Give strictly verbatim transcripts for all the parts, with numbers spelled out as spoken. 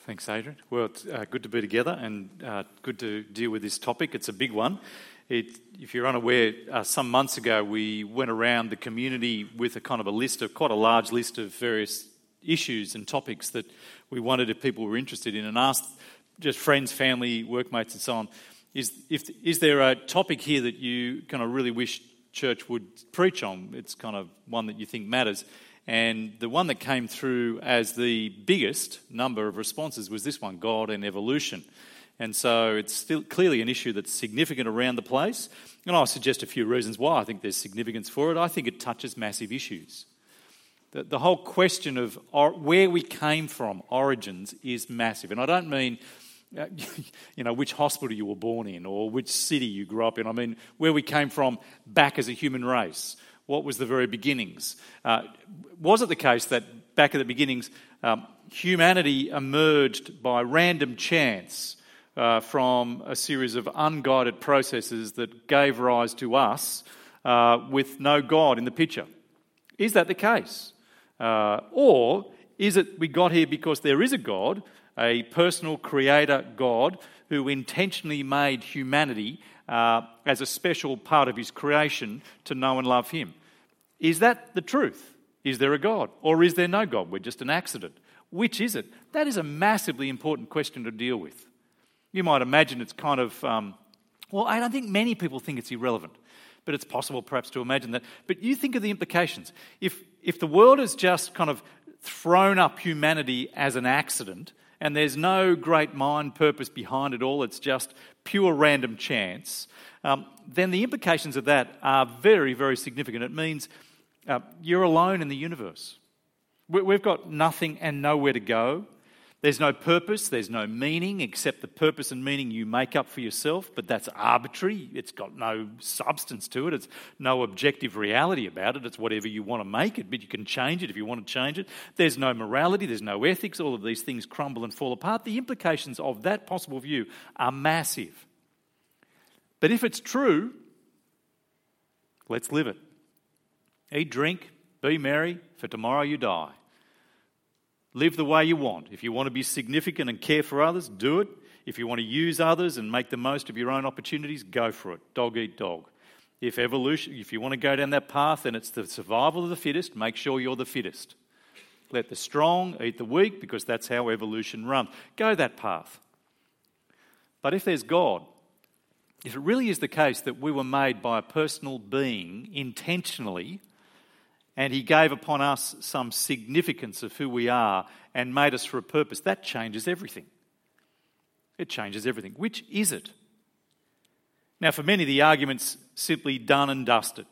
Thanks, Adrian. Well, it's uh, good to be together and uh, good to deal with this topic. It's a big one. It, if you're unaware, uh, some months ago we went around the community with a kind of a list of, quite a large list of various issues and topics that we wondered if people were interested in, and asked just friends, family, workmates and so on, is, if, is there a topic here that you kind of really wish church would preach on? It's kind of one that you think matters. And the one that came through as the biggest number of responses was this one, God and evolution. And so it's still clearly an issue that's significant around the place. And I'll suggest a few reasons why I think there's significance for it. I think it touches massive issues. The, the whole question of or, where we came from, origins, is massive. And I don't mean, uh, you know, which hospital you were born in or which city you grew up in. I mean where we came from back as a human race. What was the very beginnings? Uh, was it the case that back at the beginnings, um, humanity emerged by random chance uh, from a series of unguided processes that gave rise to us uh, with no God in the picture? Is that the case? Uh, or is it we got here because there is a God, a personal creator God, who intentionally made humanity Uh, as a special part of his creation to know and love him? Is that the truth? Is there a God? Or is there no God? We're just an accident. Which is it? That is a massively important question to deal with. You might imagine it's kind of, um, well, I don't think many people think it's irrelevant, but it's possible perhaps to imagine that. But you think of the implications. If, if the world has just kind of thrown up humanity as an accident, and there's no great mind purpose behind it all, it's just pure random chance, um, then the implications of that are very, very significant. It means uh, you're alone in the universe. We've got nothing and nowhere to go. There's no purpose, there's no meaning, except the purpose and meaning you make up for yourself, but that's arbitrary. It's got no substance to it. It's no objective reality about it. It's whatever you want to make it, but you can change it if you want to change it. There's no morality, there's no ethics. All of these things crumble and fall apart. The implications of that possible view are massive. But if it's true, let's live it. Eat, drink, be merry, for tomorrow you die. Live the way you want. If you want to be significant and care for others, do it. If you want to use others and make the most of your own opportunities, go for it. Dog eat dog. If evolution, if you want to go down that path, then it's the survival of the fittest. Make sure you're the fittest. Let the strong eat the weak, because that's how evolution runs. Go that path. But if there's God, if it really is the case that we were made by a personal being intentionally, and he gave upon us some significance of who we are and made us for a purpose, that changes everything. It changes everything. Which is it? Now, for many, the argument's simply done and dusted.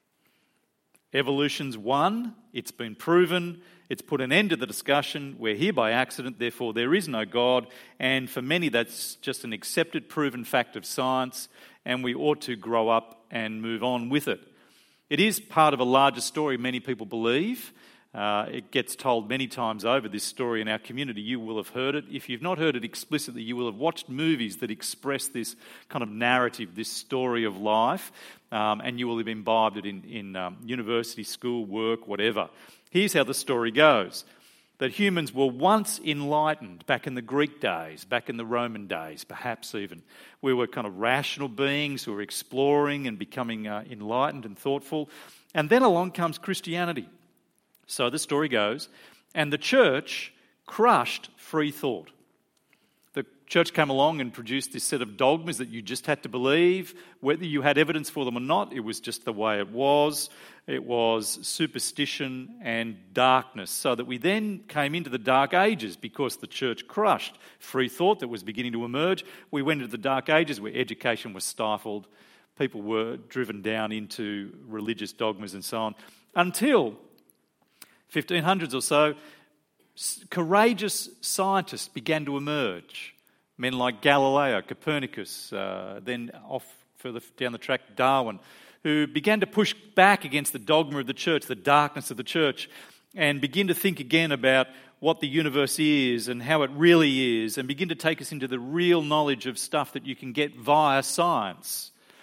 Evolution's won. It's been proven. It's put an end to the discussion. We're here by accident, therefore there is no God. And for many, that's just an accepted, proven fact of science, and we ought to grow up and move on with it. It is part of a larger story, many people believe. Uh, it gets told many times over, this story in our community. You will have heard it. If you've not heard it explicitly, you will have watched movies that express this kind of narrative, this story of life, um, and you will have imbibed it in, in um, university, school, work, whatever. Here's how the story goes. That humans were once enlightened back in the Greek days, back in the Roman days, perhaps even. We were kind of rational beings who were exploring and becoming uh, enlightened and thoughtful. And then along comes Christianity. So the story goes, and the church crushed free thought. The church came along and produced this set of dogmas that you just had to believe, whether you had evidence for them or not. It was just the way it was. It was superstition and darkness, so that we then came into the dark ages because the church crushed free thought that was beginning to emerge. We went into the dark ages where education was stifled, people were driven down into religious dogmas and so on, until fifteen hundreds or so, courageous scientists began to emerge. Men like Galileo, Copernicus, uh, then off further down the track, Darwin, who began to push back against the dogma of the church, the darkness of the church, and begin to think again about what the universe is and how it really is, and begin to take us into the real knowledge of stuff that you can get via science.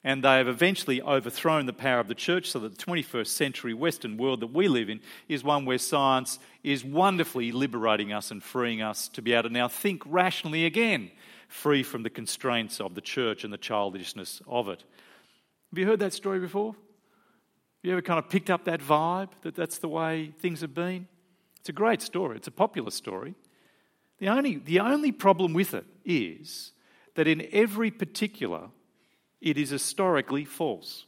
and they have eventually overthrown the power of the church, so that the twenty-first century Western world that we live in is one where science is wonderfully liberating us and freeing us to be able to now think rationally again, free from the constraints of the church and the childishness of it. Have you heard that story before? Have you ever kind of picked up that vibe, that that's the way things have been? It's a great story. It's a popular story. The only, the only problem with it is that in every particular, it is historically false.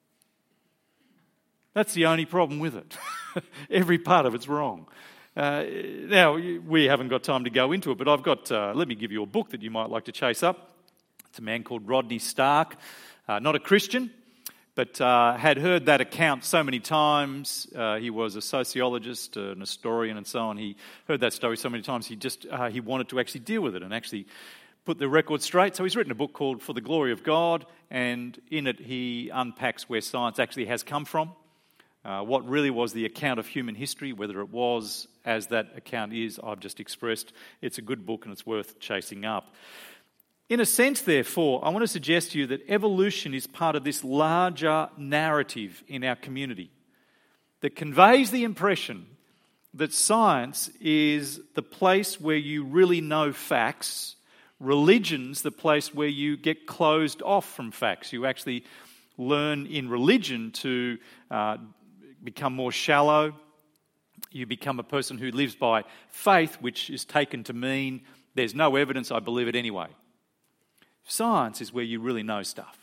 That's the only problem with it. Every part of it's wrong. Uh, now, we haven't got time to go into it, but I've got, uh, let me give you a book that you might like to chase up. It's a man called Rodney Stark, uh, not a Christian, but uh, had heard that account so many times. Uh, he was a sociologist, uh, an historian and so on. He heard that story so many times, he just uh, he wanted to actually deal with it and actually put the record straight. So he's written a book called For the Glory of God, and in it he unpacks where science actually has come from, uh, what really was the account of human history, whether it was as that account is, I've just expressed. It's a good book and it's worth chasing up. In a sense, therefore, I want to suggest to you that evolution is part of this larger narrative in our community that conveys the impression that science is the place where you really know facts. Religion's the place where you get closed off from facts. You actually learn in religion to uh, become more shallow. You become a person who lives by faith, which is taken to mean there's no evidence, I believe it anyway. Science is where you really know stuff.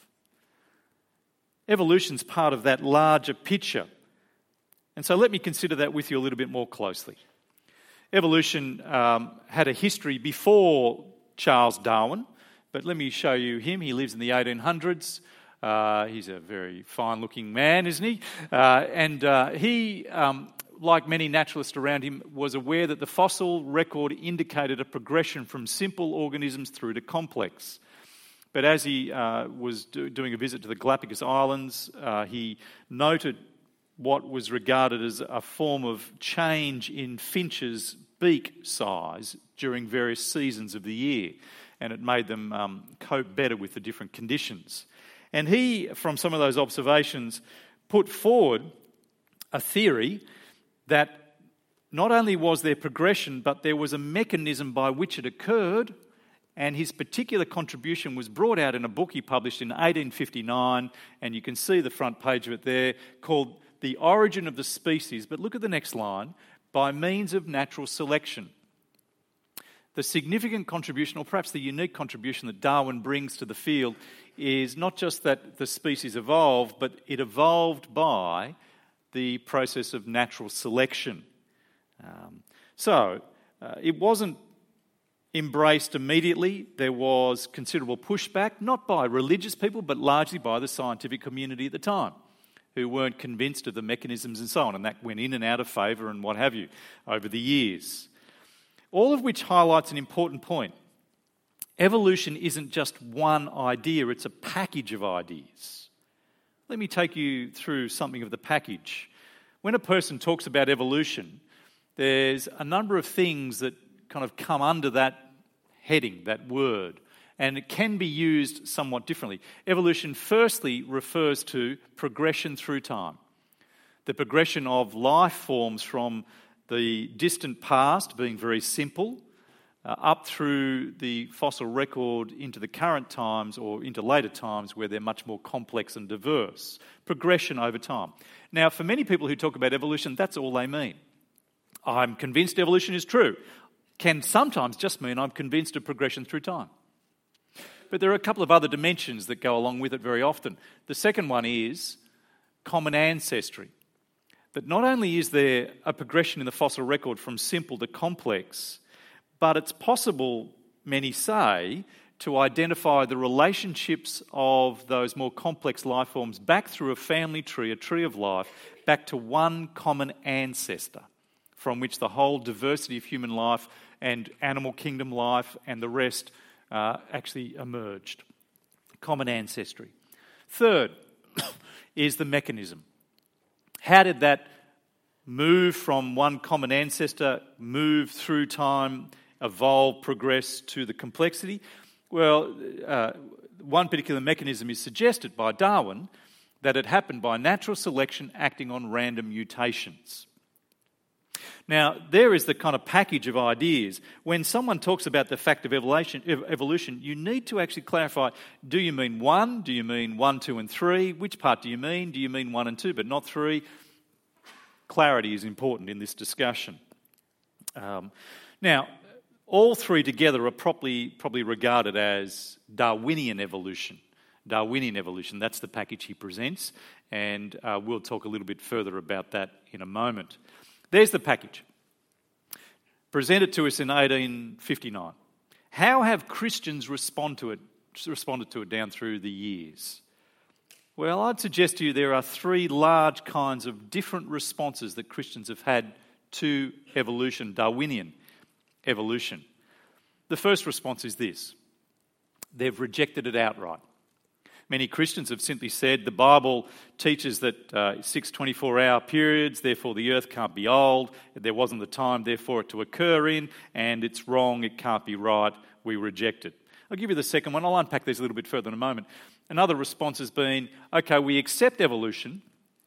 Evolution's part of that larger picture. And so let me consider that with you a little bit more closely. Evolution um, had a history before Charles Darwin, but let me show you him. He lives in the eighteen hundreds. Uh, he's a very fine-looking man, isn't he? Uh, and uh, he, um, like many naturalists around him, was aware that the fossil record indicated a progression from simple organisms through to complex. But as he uh, was do- doing a visit to the Galapagos Islands, uh, he noted what was regarded as a form of change in finches' beak size during various seasons of the year, and it made them um, cope better with the different conditions. And he, from some of those observations, put forward a theory that not only was there progression, but there was a mechanism by which it occurred, and his particular contribution was brought out in a book he published in eighteen fifty-nine, and you can see the front page of it there, called The Origin of the Species. But look at the next line, by means of natural selection. The significant contribution, or perhaps the unique contribution that Darwin brings to the field, is not just that the species evolved, but it evolved by the process of natural selection. Um, so, uh, it wasn't embraced immediately. There was considerable pushback, not by religious people, but largely by the scientific community at the time, who weren't convinced of the mechanisms and so on, and that went in and out of favour and what have you over the years. All of which highlights an important point. Evolution isn't just one idea, it's a package of ideas. Let me take you through something of the package. When a person talks about evolution, there's a number of things that kind of come under that heading, that word, and it can be used somewhat differently. Evolution firstly refers to progression through time. The progression of life forms from the distant past, being very simple, uh, up through the fossil record into the current times or into later times where they're much more complex and diverse. Progression over time. Now, for many people who talk about evolution, that's all they mean. I'm convinced evolution is true. Can sometimes just mean I'm convinced of progression through time. But there are a couple of other dimensions that go along with it very often. The second one is common ancestry. That not only is there a progression in the fossil record from simple to complex, but it's possible, many say, to identify the relationships of those more complex life forms back through a family tree, a tree of life, back to one common ancestor, from which the whole diversity of human life and animal kingdom life and the rest uh, actually emerged. Common ancestry. Third is the mechanism. How did that move from one common ancestor, move through time, evolve, progress to the complexity? Well, uh, one particular mechanism is suggested by Darwin, that it happened by natural selection acting on random mutations. Now, there is the kind of package of ideas. When someone talks about the fact of evolution, evolution, you need to actually clarify, do you mean one? Do you mean one, two and three? Which part do you mean? Do you mean one and two but not three? Clarity is important in this discussion. Um, now, all three together are probably, probably regarded as Darwinian evolution. Darwinian evolution, that's the package he presents, and uh, we'll talk a little bit further about that in a moment. There's the package, presented to us in eighteen fifty-nine. How have Christians respond to it, responded to it down through the years? Well, I'd suggest to you there are three large kinds of different responses that Christians have had to evolution, Darwinian evolution. The first response is this: they've rejected it outright. Many Christians have simply said the Bible teaches that uh, six twenty-four hour periods, therefore the earth can't be old, there wasn't the time therefore it to occur in, and it's wrong, it can't be right, we reject it. I'll give you the second one. I'll unpack these a little bit further in a moment. Another response has been, okay, we accept evolution,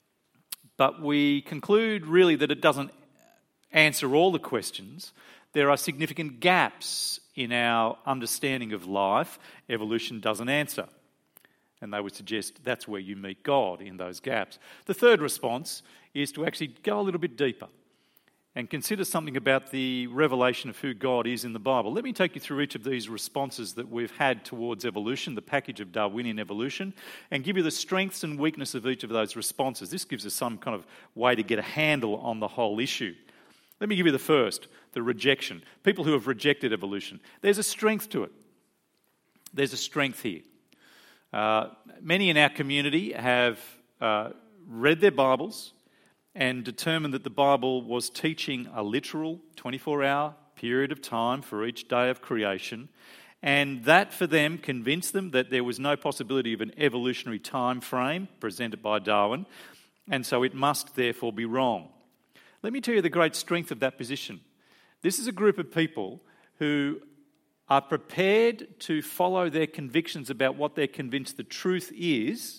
but we conclude really that it doesn't answer all the questions. There are significant gaps in our understanding of life. Evolution doesn't answer. And they would suggest that's where you meet God, in those gaps. The third response is to actually go a little bit deeper and consider something about the revelation of who God is in the Bible. Let me take you through each of these responses that we've had towards evolution, the package of Darwinian evolution, and give you the strengths and weakness of each of those responses. This gives us some kind of way to get a handle on the whole issue. Let me give you the first, the rejection. People who have rejected evolution. There's a strength to it. There's a strength here. Uh, many in our community have uh, read their Bibles and determined that the Bible was teaching a literal twenty-four hour period of time for each day of creation, and that for them convinced them that there was no possibility of an evolutionary time frame presented by Darwin, and so it must therefore be wrong. Let me tell you the great strength of that position. This is a group of people who are prepared to follow their convictions about what they're convinced the truth is,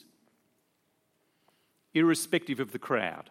irrespective of the crowd.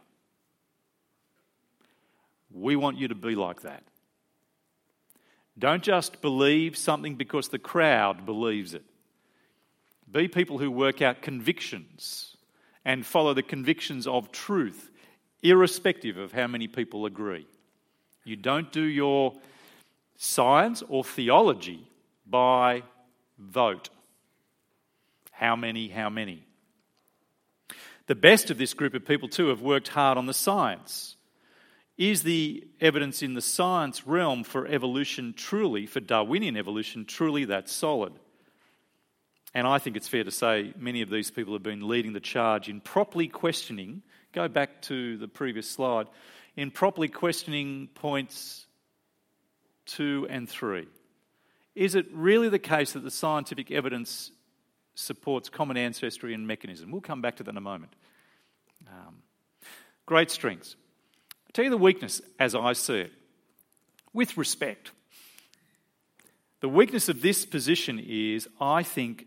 We want you to be like that. Don't just believe something because the crowd believes it. Be people who work out convictions and follow the convictions of truth, irrespective of how many people agree. You don't do your science or theology by vote. How many, how many? The best of this group of people too have worked hard on the science. Is the evidence in the science realm for evolution truly, for Darwinian evolution, truly that solid? And I think it's fair to say many of these people have been leading the charge in properly questioning, go back to the previous slide, in properly questioning points two and three. Is it really the case that the scientific evidence supports common ancestry and mechanism? We'll come back to that in a moment. Um, great strengths. I'll tell you the weakness as I see it. With respect, the weakness of this position is, I think,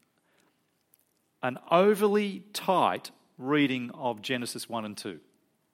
an overly tight reading of Genesis one and two.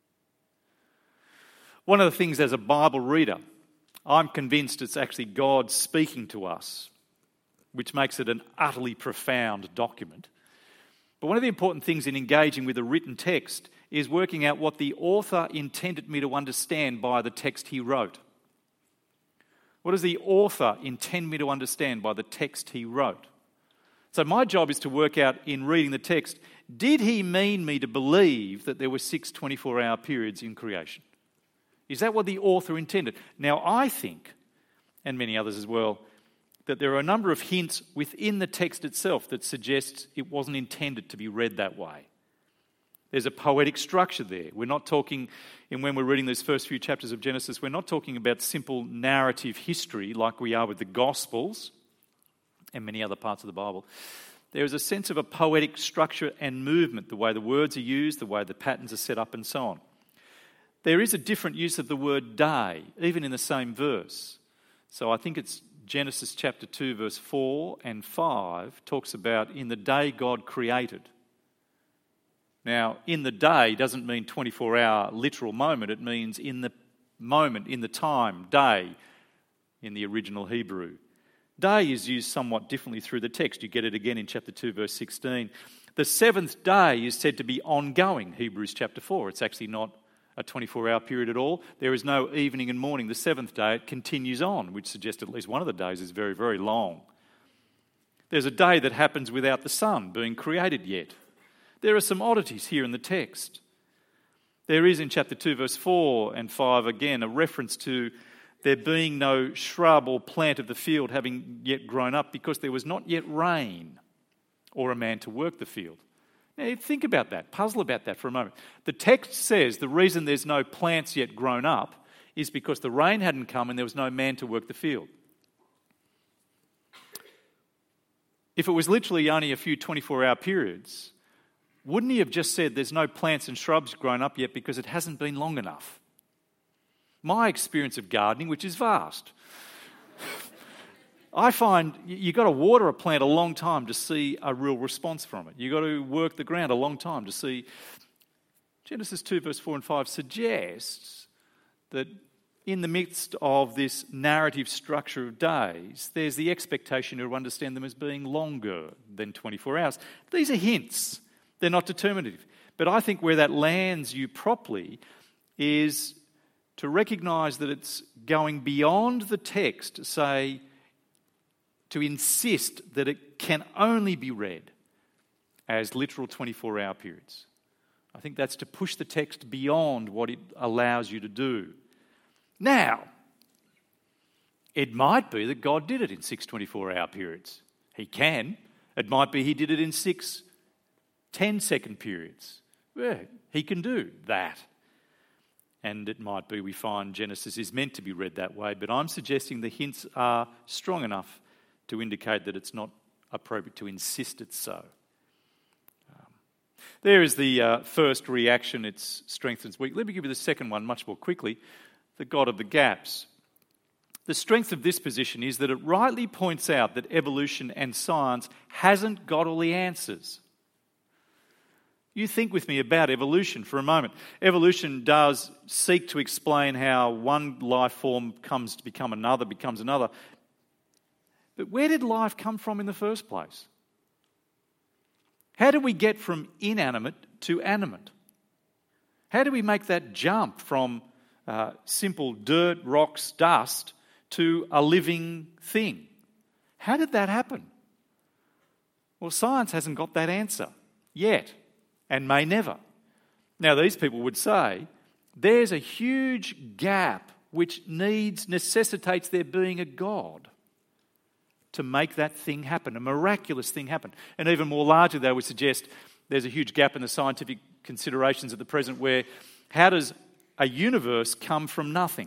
One of the things as a Bible reader, I'm convinced it's actually God speaking to us, which makes it an utterly profound document. But one of the important things in engaging with a written text is working out what the author intended me to understand by the text he wrote. What does the author intend me to understand by the text he wrote? So my job is to work out in reading the text, did he mean me to believe that there were six twenty-four hour periods in creation? Is that what the author intended? Now, I think, and many others as well, that there are a number of hints within the text itself that suggests it wasn't intended to be read that way. There's a poetic structure there. We're not talking, and when we're reading those first few chapters of Genesis, we're not talking about simple narrative history like we are with the Gospels and many other parts of the Bible. There is a sense of a poetic structure and movement, the way the words are used, the way the patterns are set up, and so on. There is a different use of the word day, even in the same verse. So I think it's Genesis chapter two, verse four and five talks about in the day God created. Now, in the day doesn't mean twenty-four hour literal moment. It means in the moment, in the time, day, in the original Hebrew. Day is used somewhat differently through the text. You get it again in chapter two, verse sixteen. The seventh day is said to be ongoing, Hebrews chapter four. It's actually not a twenty-four hour period at all. There is no evening and morning. The seventh day, it continues on, which suggests at least one of the days is very, very long. There's a day that happens without the sun being created yet. There are some oddities here in the text. There is in chapter two, verse four and five, again, a reference to there being no shrub or plant of the field having yet grown up because there was not yet rain or a man to work the field. Now, think about that. Puzzle about that for a moment. The text says the reason there's no plants yet grown up is because the rain hadn't come and there was no man to work the field. If it was literally only a few twenty-four hour periods, wouldn't he have just said there's no plants and shrubs grown up yet because it hasn't been long enough? My experience of gardening, which is vast, I find you've got to water a plant a long time to see a real response from it. You've got to work the ground a long time to see. Genesis two, verse four and five suggests that in the midst of this narrative structure of days, there's the expectation to understand them as being longer than twenty-four hours. These are hints. They're not determinative. But I think where that lands you properly is to recognise that it's going beyond the text to say, to insist that it can only be read as literal twenty-four hour periods. I think that's to push the text beyond what it allows you to do. Now, it might be that God did it in six twenty-four hour periods. He can. It might be he did it in six ten-second periods. Yeah, he can do that. And it might be we find Genesis is meant to be read that way, but I'm suggesting the hints are strong enough to indicate that it's not appropriate to insist it's so. Um, there is the uh, first reaction, it strengthens weak. Let me give you the second one much more quickly, the God of the gaps. The strength of this position is that it rightly points out that evolution and science hasn't got all the answers. You think with me about evolution for a moment. Evolution does seek to explain how one life form comes to become another, becomes another. But where did life come from in the first place? How did we get from inanimate to animate? How do we make that jump from uh, simple dirt, rocks, dust to a living thing? How did that happen? Well, science hasn't got that answer yet. And may never. Now, these people would say there's a huge gap which needs, necessitates there being a God to make that thing happen, a miraculous thing happen. And even more largely, they would suggest there's a huge gap in the scientific considerations at the present where how does a universe come from nothing?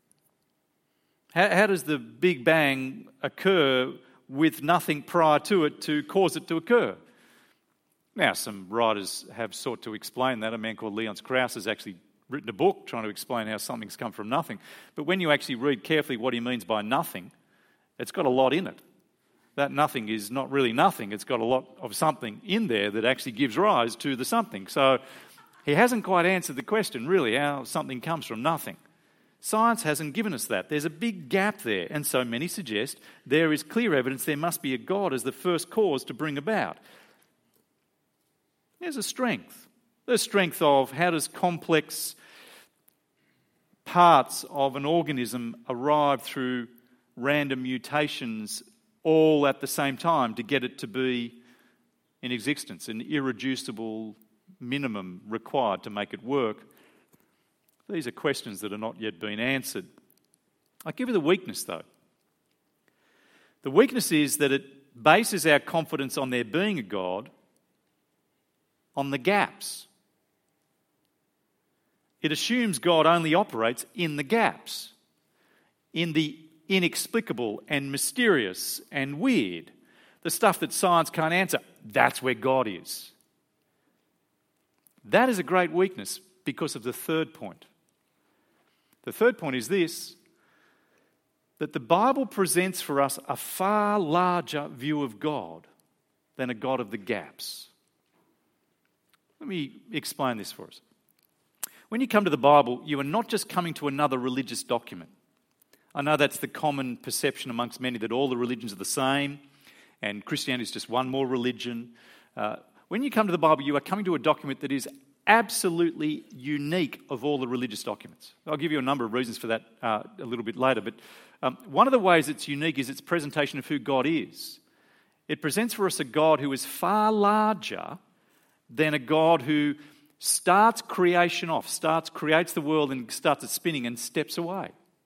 How, how does the Big Bang occur with nothing prior to it to cause it to occur? Now, some writers have sought to explain that. A man called Leon Strauss has actually written a book trying to explain how something's come from nothing. But when you actually read carefully what he means by nothing, it's got a lot in it. That nothing is not really nothing. It's got a lot of something in there that actually gives rise to the something. So he hasn't quite answered the question, really, how something comes from nothing. Science hasn't given us that. There's a big gap there. And so many suggest there is clear evidence there must be a God as the first cause to bring about. There's a strength. The strength of how does complex parts of an organism arrive through random mutations all at the same time to get it to be in existence, an irreducible minimum required to make it work. These are questions that are not yet been answered. I'll give you the weakness, though. The weakness is that it bases our confidence on there being a God on the gaps. It assumes God only operates in the gaps, in the inexplicable and mysterious and weird, the stuff that science can't answer. That's where God is. That is a great weakness because of the third point. The third point is this: that the Bible presents for us a far larger view of God than a God of the gaps. Let me explain this for us. When you come to the Bible, you are not just coming to another religious document. I know that's the common perception amongst many, that all the religions are the same and Christianity is just one more religion. Uh, when you come to the Bible, you are coming to a document that is absolutely unique of all the religious documents. I'll give you a number of reasons for that uh, a little bit later, but um, one of the ways it's unique is its presentation of who God is. It presents for us a God who is far larger than a God who starts creation off, starts, creates the world and starts it spinning and steps away.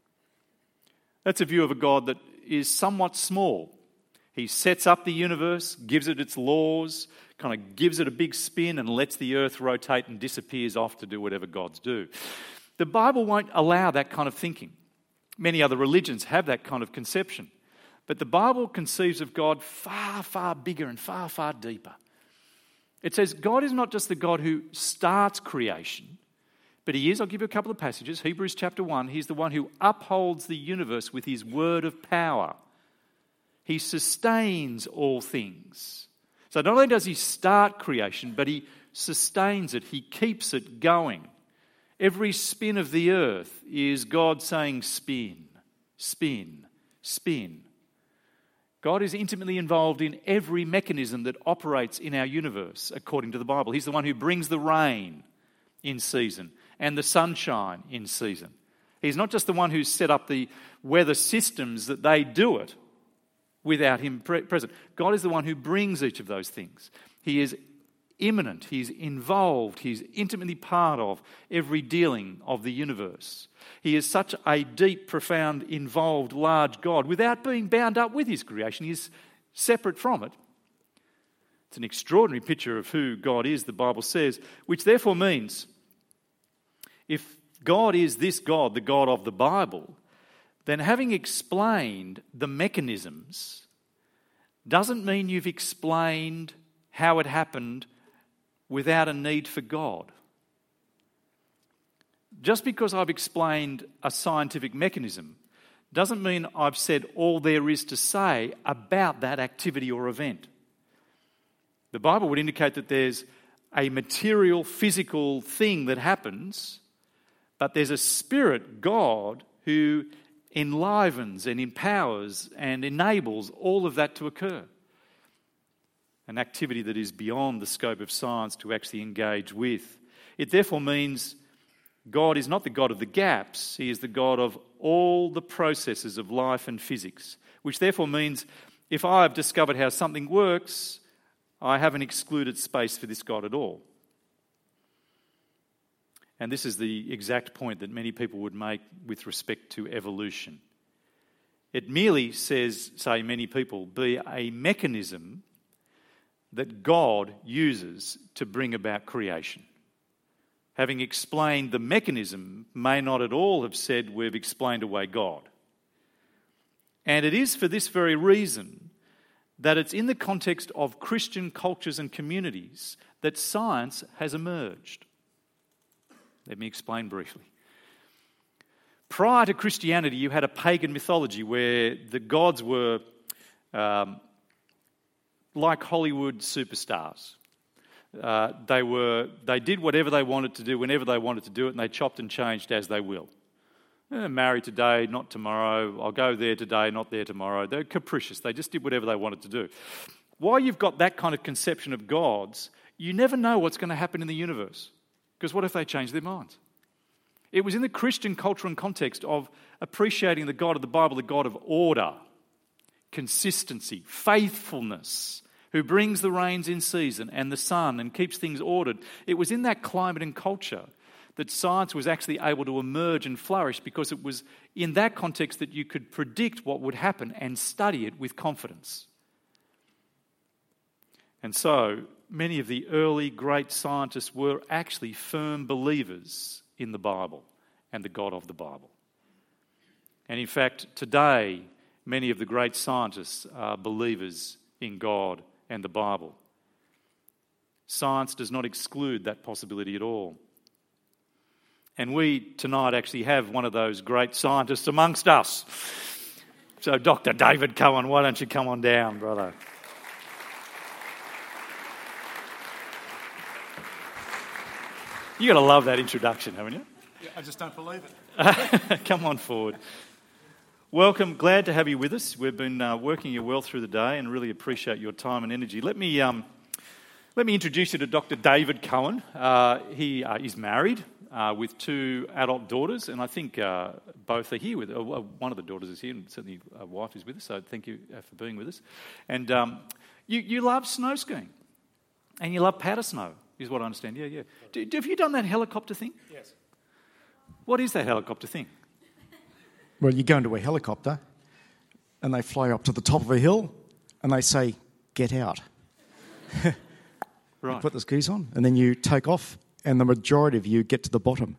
That's a view of a God that is somewhat small. He sets up the universe, gives it its laws, kind of gives it a big spin and lets the earth rotate and disappears off to do whatever gods do. The Bible won't allow that kind of thinking. Many other religions have that kind of conception. But the Bible conceives of God far, far bigger and far, far deeper. It says God is not just the God who starts creation, but he is, I'll give you a couple of passages, Hebrews chapter one, he's the one who upholds the universe with his word of power. He sustains all things. So not only does he start creation, but he sustains it, he keeps it going. Every spin of the earth is God saying spin, spin, spin. God is intimately involved in every mechanism that operates in our universe, according to the Bible. He's the one who brings the rain in season and the sunshine in season. He's not just the one who's set up the weather systems that they do it without him pre- present. God is the one who brings each of those things. He is immanent, he's involved, he's intimately part of every dealing of the universe. He is such a deep, profound, involved, large God without being bound up with his creation. He is separate from it. It's an extraordinary picture of who God is, the Bible says, which therefore means if God is this God, the God of the Bible, then having explained the mechanisms doesn't mean you've explained how it happened without a need for God. Just because I've explained a scientific mechanism doesn't mean I've said all there is to say about that activity or event. The Bible would indicate that there's a material, physical thing that happens, but there's a spirit, God, who enlivens and empowers and enables all of that to occur. An activity that is beyond the scope of science to actually engage with. It therefore means God is not the God of the gaps, he is the God of all the processes of life and physics, which therefore means if I have discovered how something works, I haven't excluded space for this God at all. And this is the exact point that many people would make with respect to evolution. It merely says, say many people, be a mechanism that God uses to bring about creation. Having explained the mechanism may not at all have said we've explained away God. And it is for this very reason that it's in the context of Christian cultures and communities that science has emerged. Let me explain briefly. Prior to Christianity, you had a pagan mythology where the gods were um, like Hollywood superstars. Uh, they were they did whatever they wanted to do whenever they wanted to do it, and they chopped and changed as they will. Eh, marry today, not tomorrow. I'll go there today, not there tomorrow. They're capricious. They just did whatever they wanted to do. While you've got that kind of conception of gods, you never know what's going to happen in the universe. Because what if they change their minds? It was in the Christian culture and context of appreciating the God of the Bible, the God of order, consistency, faithfulness, who brings the rains in season and the sun and keeps things ordered. It was in that climate and culture that science was actually able to emerge and flourish, because it was in that context that you could predict what would happen and study it with confidence. And so, many of the early great scientists were actually firm believers in the Bible and the God of the Bible. And in fact, today, many of the great scientists are believers in God and the Bible. Science does not exclude that possibility at all. And we tonight actually have one of those great scientists amongst us. So Doctor David Cohen, why don't you come on down, brother? You got to love that introduction, haven't you? Yeah, I just don't believe it. Come on forward. Welcome. Glad to have you with us. We've been uh, working you well through the day and really appreciate your time and energy. Let me um, let me introduce you to Doctor David Cohen. Uh, he uh, is married uh, with two adult daughters, and I think uh, both are here with. Uh, one of the daughters is here, and certainly a wife is with us. So thank you uh, for being with us. And um, you you love snow skiing, and you love powder snow, is what I understand. Yeah, yeah. Do, do, have you done that helicopter thing? Yes. What is that helicopter thing? Well, you go into a helicopter and they fly up to the top of a hill and they say, get out. Right. You put the skis on and then you take off and the majority of you get to the bottom.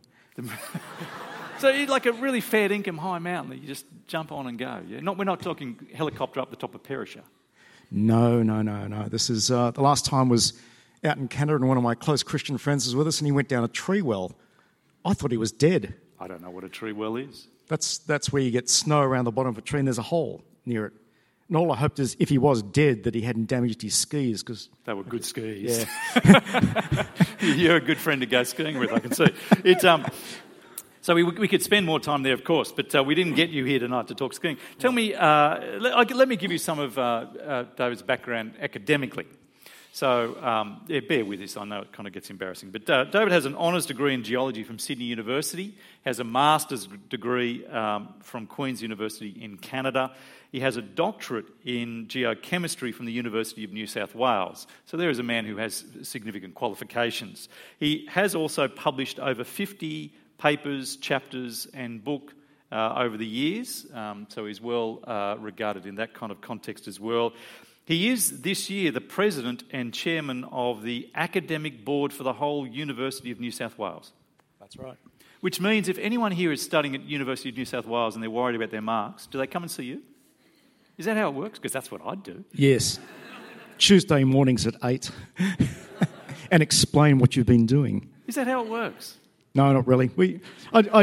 So you're like a really fair income high mountain that you just jump on and go. Yeah? Not, we're not talking helicopter up the top of Perisher. No, no, no, no. This is, uh, the last time was out in Canada and one of my close Christian friends was with us and he went down a tree well. I thought he was dead. I don't know what a tree well is. That's that's where you get snow around the bottom of a tree and there's a hole near it. And all I hoped is if he was dead that he hadn't damaged his skis because they were good skis. Yeah. You're a good friend to go skiing with, I can see. It's um. So we we could spend more time there, of course, but uh, we didn't get you here tonight to talk skiing. Tell me, uh, let, let me give you some of uh, uh, David's background academically. So, um, yeah, bear with this. I know it kind of gets embarrassing. But uh, David has an honours degree in geology from Sydney University, has a master's degree um, from Queen's University in Canada. He has a doctorate in geochemistry from the University of New South Wales. So there is a man who has significant qualifications. He has also published over fifty papers, chapters and book uh, over the years. Um, so he's well uh, regarded in that kind of context as well. He is this year the president and chairman of the academic board for the whole University of New South Wales. That's right. Which means if anyone here is studying at University of New South Wales and they're worried about their marks, do they come and see you? Is that how it works? Because that's what I'd do. Yes. Tuesday mornings at eight and explain what you've been doing. Is that how it works? No, not really. We, I,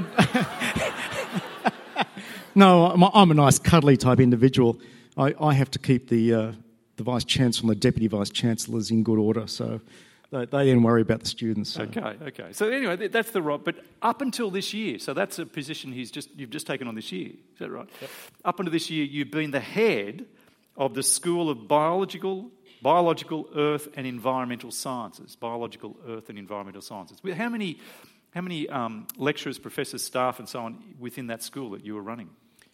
I no, I'm a, I'm a nice cuddly type individual. I, I have to keep the... Uh, the Vice-Chancellor and the Deputy Vice-Chancellors in good order, so they, they then worry about the students. So. Okay, okay. So anyway, that's the right... But up until this year, so that's a position he's just you've just taken on this year, is that right? Yep. Up until this year, you've been the head of the School of Biological, Biological Earth and Environmental Sciences. Biological Earth and Environmental Sciences. How many, how many um, lecturers, professors, staff and so on within that school that you were running?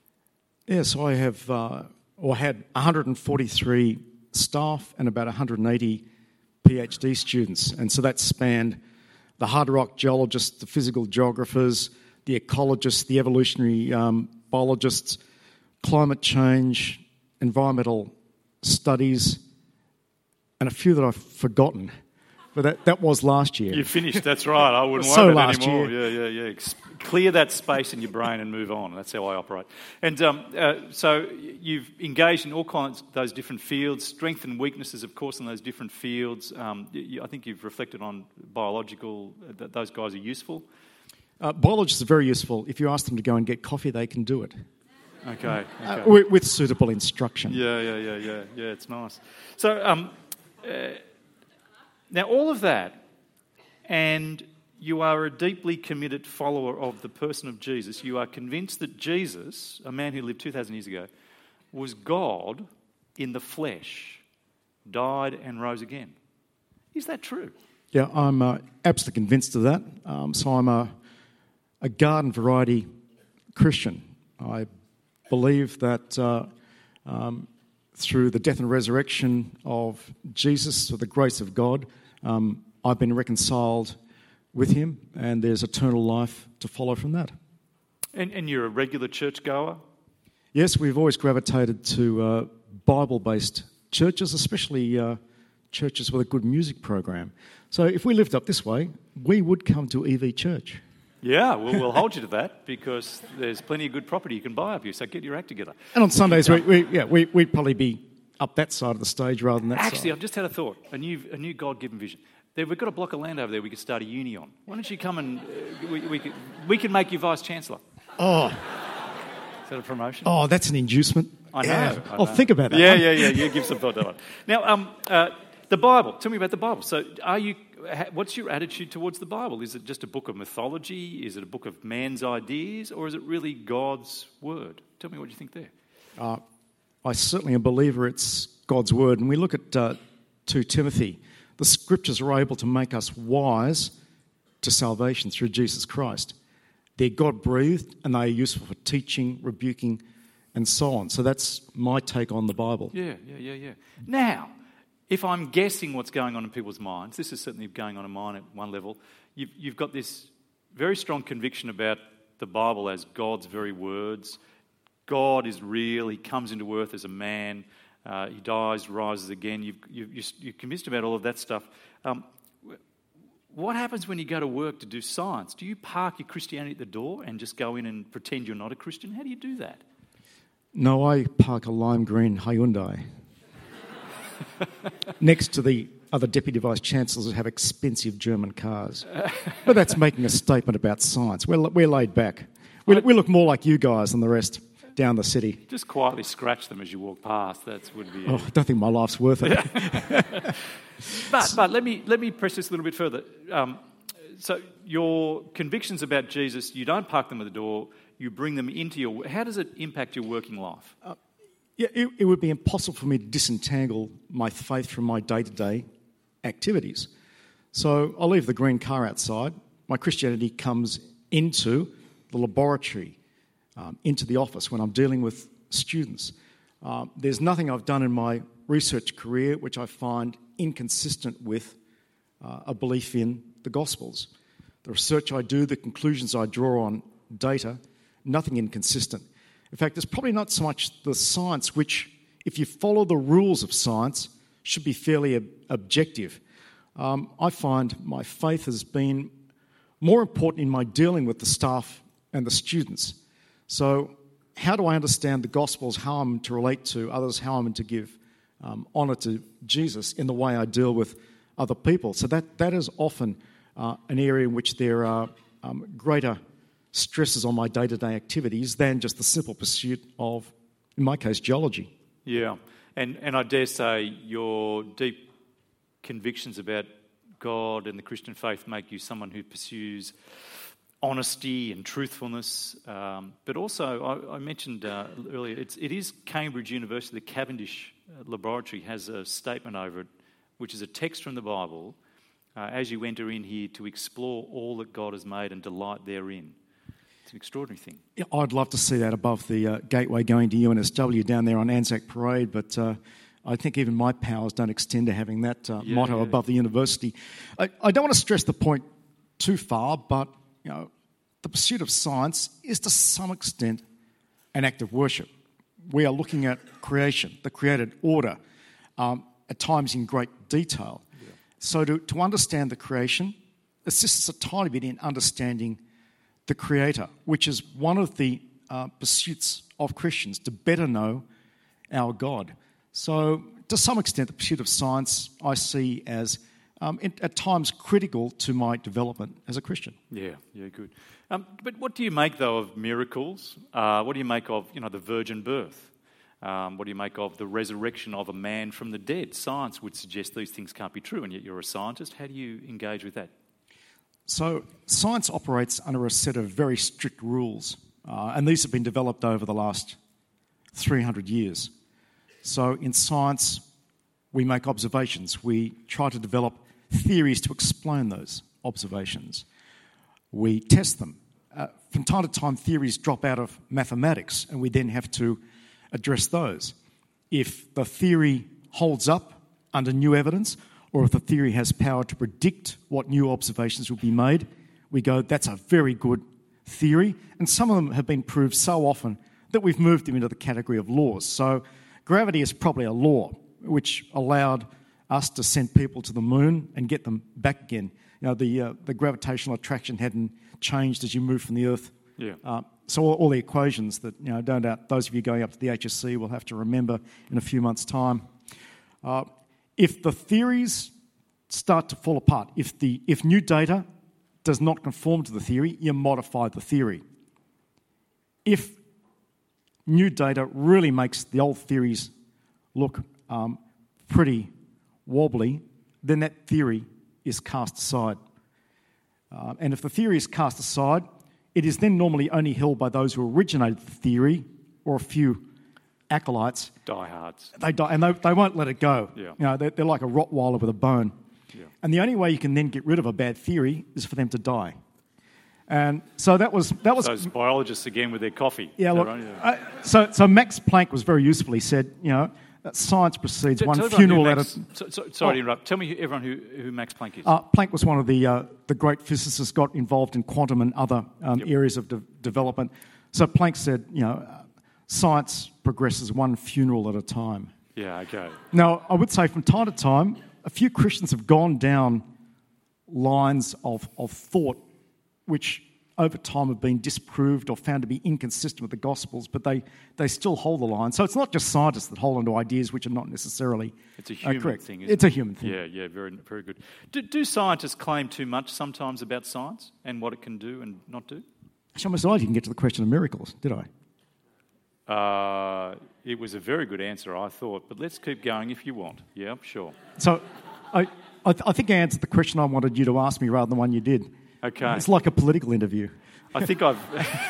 Yes, I have... Uh, or had one hundred forty-three staff and about one hundred eighty PhD students. And so that spanned the hard rock geologists, the physical geographers, the ecologists, the evolutionary um, biologists, climate change, environmental studies, and a few that I've forgotten. But that, that was last year. You finished, that's right. I wouldn't so worry about last it anymore. Year. Yeah, yeah, yeah. Clear that space in your brain and move on. That's how I operate. And um, uh, so you've engaged in all kinds of those different fields, strengths and weaknesses, of course, in those different fields. Um, you, I think you've reflected on biological, that those guys are useful. Uh, biologists are very useful. If you ask them to go and get coffee, they can do it. Okay. okay. Uh, with, with suitable instruction. Yeah, yeah, yeah, yeah. Yeah, it's nice. So... Um, uh, Now, all of that, and you are a deeply committed follower of the person of Jesus. You are convinced that Jesus, a man who lived two thousand years ago, was God in the flesh, died and rose again. Is that true? Yeah, I'm uh, absolutely convinced of that. Um, so I'm a, a garden variety Christian. I believe that uh, um, through the death and resurrection of Jesus, through the grace of God, um, I've been reconciled with him, and there's eternal life to follow from that. And, and you're a regular churchgoer? Yes, we've always gravitated to uh, Bible-based churches, especially uh, churches with a good music program. So if we lived up this way, we would come to E V Church. Yeah, well, we'll hold you to that because there's plenty of good property you can buy up here, so get your act together. And on Sundays, we, we, yeah, we, we'd probably be up that side of the stage rather than that Actually, side. I've just had a thought, a new a new God-given vision. There, we've got a block of land over there we could start a uni on. Why don't you come and uh, we, we, could, we can make you Vice-Chancellor. Oh, Is that a promotion? oh, that's an inducement. I know. Yeah. I I'll know. think about that Yeah, one. yeah, yeah. You give some thought to that one. Now, um, uh, the Bible. Tell me about the Bible. So, are you? What's your attitude towards the Bible? Is it just a book of mythology? Is it a book of man's ideas, or is it really God's word? Tell me what you think there. Uh, I certainly am a believer it's God's word. And we look at uh, Second Timothy. The scriptures are able to make us wise to salvation through Jesus Christ. They're God-breathed and they are useful for teaching, rebuking, and so on. So that's my take on the Bible. Yeah, yeah, yeah, yeah. Now, if I'm guessing what's going on in people's minds, this is certainly going on in mine at one level, you've, you've got this very strong conviction about the Bible as God's very words. God is real. He comes into earth as a man. Uh, he dies, rises again. You've, you've, you're convinced about all of that stuff. Um, what happens when you go to work to do science? Do you park your Christianity at the door and just go in and pretend you're not a Christian? How do you do that? No, I park a lime green Hyundai next to the other deputy vice chancellors that have expensive German cars. But that's making a statement about science. We're, we're laid back. We, we look more like you guys than the rest down the city. Just quietly scratch them as you walk past. That would be. Oh, I don't think my life's worth it. but but let me let me press this a little bit further. Um, so your convictions about Jesus, you don't park them at the door. You bring them into your. How does it impact your working life? Uh, yeah, it, it would be impossible for me to disentangle my faith from my day-to-day activities. So I'll leave the green car outside. My Christianity comes into the laboratory, um, into the office when I'm dealing with students. Uh, there's nothing I've done in my research career which I find inconsistent with uh, a belief in the Gospels. The research I do, the conclusions I draw on data, nothing inconsistent. In fact, there's probably not so much the science which, if you follow the rules of science, should be fairly ob- objective. Um, I find my faith has been more important in my dealing with the staff and the students. So how do I understand the Gospels, how I'm to relate to others, how I'm to give um, honour to Jesus in the way I deal with other people? So that, that is often uh, an area in which there are um, greater stresses on my day-to-day activities than just the simple pursuit of, in my case, geology. Yeah, and and I dare say your deep convictions about God and the Christian faith make you someone who pursues honesty and truthfulness. Um, but also, I, I mentioned uh, earlier, it's, it is Cambridge University, the Cavendish Laboratory has a statement over it, which is a text from the Bible, uh, as you enter in here to explore all that God has made and delight therein. It's an extraordinary thing. Yeah, I'd love to see that above the uh, gateway going to U N S W down there on Anzac Parade, but uh, I think even my powers don't extend to having that uh, yeah, motto yeah. above the university. I, I don't want to stress the point too far, but you know, the pursuit of science is to some extent an act of worship. We are looking at creation, the created order, um, at times in great detail. Yeah. So to, to understand the creation assists us a tiny bit in understanding the Creator, which is one of the uh, pursuits of Christians, to better know our God. So to some extent, the pursuit of science I see as um, at times critical to my development as a Christian. Yeah, yeah, good. Um, but what do you make, though, of miracles? Uh, what do you make of, you know, the virgin birth? Um, what do you make of the resurrection of a man from the dead? Science would suggest these things can't be true, and yet you're a scientist. How do you engage with that? So science operates under a set of very strict rules, uh, and these have been developed over the last three hundred years. So in science, we make observations. We try to develop theories to explain those observations. We test them. Uh, from time to time, theories drop out of mathematics, and we then have to address those. If the theory holds up under new evidence, or if the theory has power to predict what new observations will be made, we go, that's a very good theory. And some of them have been proved so often that we've moved them into the category of laws. So gravity is probably a law which allowed us to send people to the moon and get them back again. You know, the uh, the gravitational attraction hadn't changed as you move from the Earth. Yeah. Uh, so all, all the equations that, you know, no doubt those of you going up to the H S C will have to remember in a few months' time. Uh, if the theories start to fall apart, if the if new data does not conform to the theory, you modify the theory. If new data really makes the old theories look um, pretty wobbly, then that theory is cast aside. Uh, and if the theory is cast aside, it is then normally only held by those who originated the theory or a few acolytes. Diehards. They die, and they, they won't let it go. Yeah. You know, they're, they're like a Rottweiler with a bone. Yeah. And the only way you can then get rid of a bad theory is for them to die. And so that was that was Those biologists again with their coffee. yeah. Look, They're only- uh, so so Max Planck was very useful. He said, you know, that science proceeds Tell one everyone who funeral at a. Max- so, so, sorry Oh. to interrupt. Tell me who, everyone who, who Max Planck is. Uh, Planck was one of the uh, the great physicists, got involved in quantum and other um, Yep. areas of de- development. So Planck said, you know, uh, science progresses one funeral at a time. yeah, okay. Now, I would say from time to time, a few Christians have gone down lines of, of thought which over time have been disproved or found to be inconsistent with the Gospels, but they, they still hold the line. So it's not just scientists that hold onto ideas which are not necessarily It's a uh, human correct. thing, isn't It's it? a human thing. Yeah, yeah, very, very good. Do, do scientists claim too much sometimes about science and what it can do and not do? Actually, I didn't get to the question of miracles, did I? Uh, it was a very good answer, I thought, but let's keep going if you want. Yeah, sure. So I, I, th- I think I answered the question I wanted you to ask me rather than the one you did. Okay. It's like a political interview. I think I've...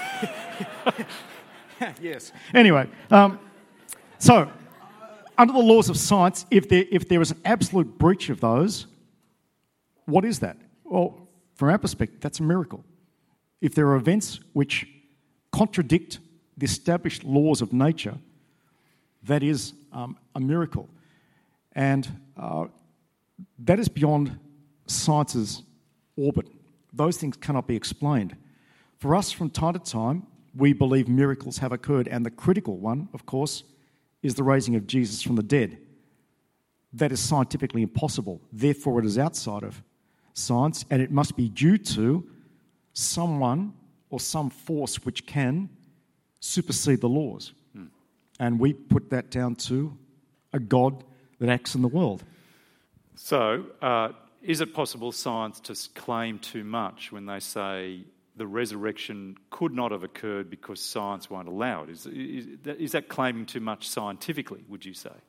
Yes. Anyway, um, so under the laws of science, if there, if there is an absolute breach of those, what is that? Well, from our perspective, that's a miracle. If there are events which contradict the established laws of nature, that is um, a miracle. And uh, that is beyond science's orbit. Those things cannot be explained. For us, from time to time, we believe miracles have occurred, and the critical one, of course, is the raising of Jesus from the dead. That is scientifically impossible. Therefore, it is outside of science, and it must be due to someone or some force which can supersede the laws. Hmm. And we put that down to a God that acts in the world. So, uh, is it possible science to claim too much when they say the resurrection could not have occurred because science won't allow it? Is, is, is that claiming too much scientifically, would you say?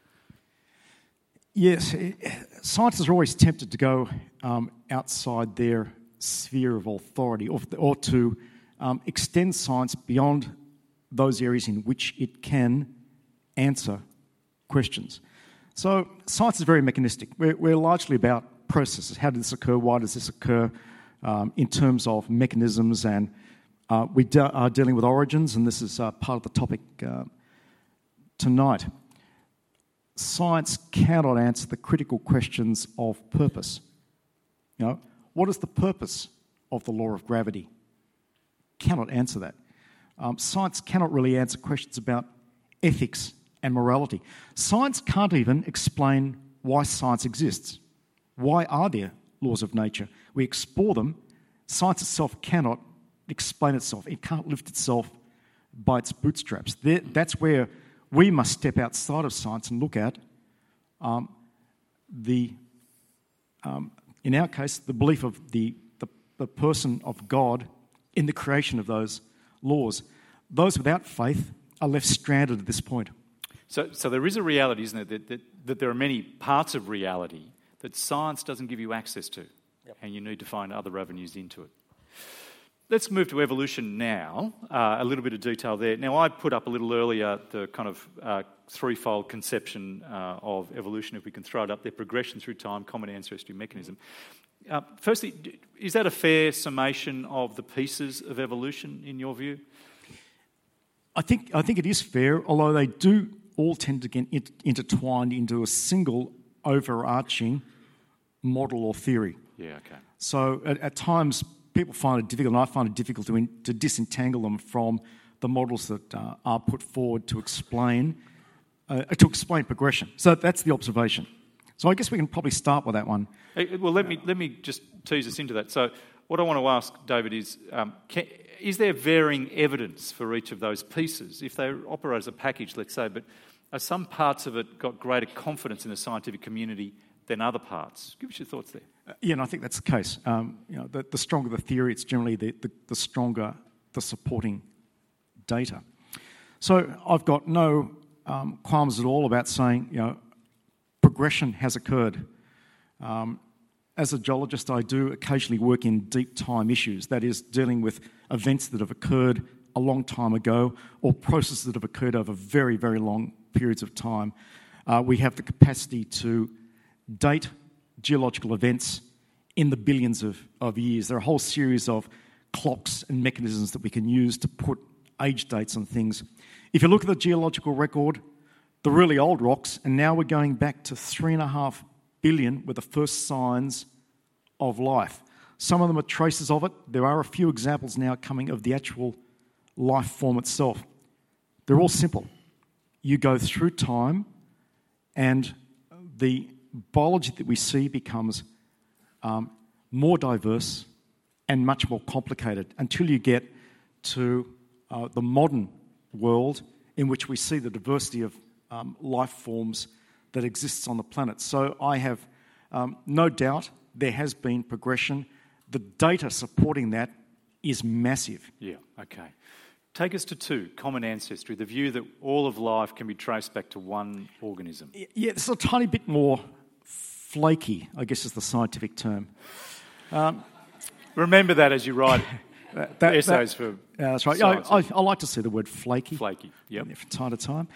Yes. It, scientists are always tempted to go um, outside their sphere of authority or, or to um, extend science beyond those areas in which it can answer questions. So science is very mechanistic. We're, we're largely about processes. How did this occur? Why does this occur? Um, in terms of mechanisms, and uh, we de- are dealing with origins, and this is uh, part of the topic uh, tonight. Science cannot answer the critical questions of purpose. You know, what is the purpose of the law of gravity? Cannot answer that. Um, science cannot really answer questions about ethics and morality. Science can't even explain why science exists. Why are there laws of nature? We explore them. Science itself cannot explain itself. It can't lift itself by its bootstraps. There, that's where we must step outside of science and look at um, the, um, in our case, the belief of the, the, the person of God in the creation of those laws. Those without faith are left stranded at this point. So, so there is a reality, isn't it, that, that, that there are many parts of reality that science doesn't give you access to. Yep. And you need to find other avenues into it. Let's move to evolution now, uh, a little bit of detail there. Now, I put up a little earlier the kind of uh, threefold conception uh, of evolution, if we can throw it up there: progression through time, common ancestry, mechanism. Uh, firstly, is that a fair summation of the pieces of evolution in your view? I think, I think it is fair, although they do all tend to get intertwined into a single overarching model or theory. Yeah, okay. So at, at times people find it difficult, and I find it difficult to, in, to disentangle them from the models that uh, are put forward to explain uh, to explain progression. So that's the observation. So I guess we can probably start with that one. Hey, well, let me let me just tease us into that. So what I want to ask, David, is um, can, is there varying evidence for each of those pieces? If they operate as a package, let's say, but are some parts of it got greater confidence in the scientific community than other parts? Give us your thoughts there. Uh, yeah, and I think that's the case. Um, you know, the, the stronger the theory, it's generally the, the, the stronger the supporting data. So I've got no um, qualms at all about saying, you know, progression has occurred. Um, as a geologist, I do occasionally work in deep time issues, that is, dealing with events that have occurred a long time ago or processes that have occurred over very, very long periods of time. Uh, we have the capacity to date geological events in the billions of, of years. There are a whole series of clocks and mechanisms that we can use to put age dates on things. If you look at the geological record, the really old rocks, and now we're going back to three and a half billion were the first signs of life. Some of them are traces of it. There are a few examples now coming of the actual life form itself. They're all simple. You go through time and the biology that we see becomes um, more diverse and much more complicated until you get to uh, the modern world in which we see the diversity of um, life forms that exists on the planet. So I have um, no doubt there has been progression. The data supporting that is massive. Yeah, okay. Take us to two, common ancestry, the view that all of life can be traced back to one organism. Yeah, it's a tiny bit more flaky, I guess is the scientific term. Um, Remember that as you write that, that, essays that, for yeah, that's right. I, I, I like to see the word flaky. Flaky, yep. From time to time.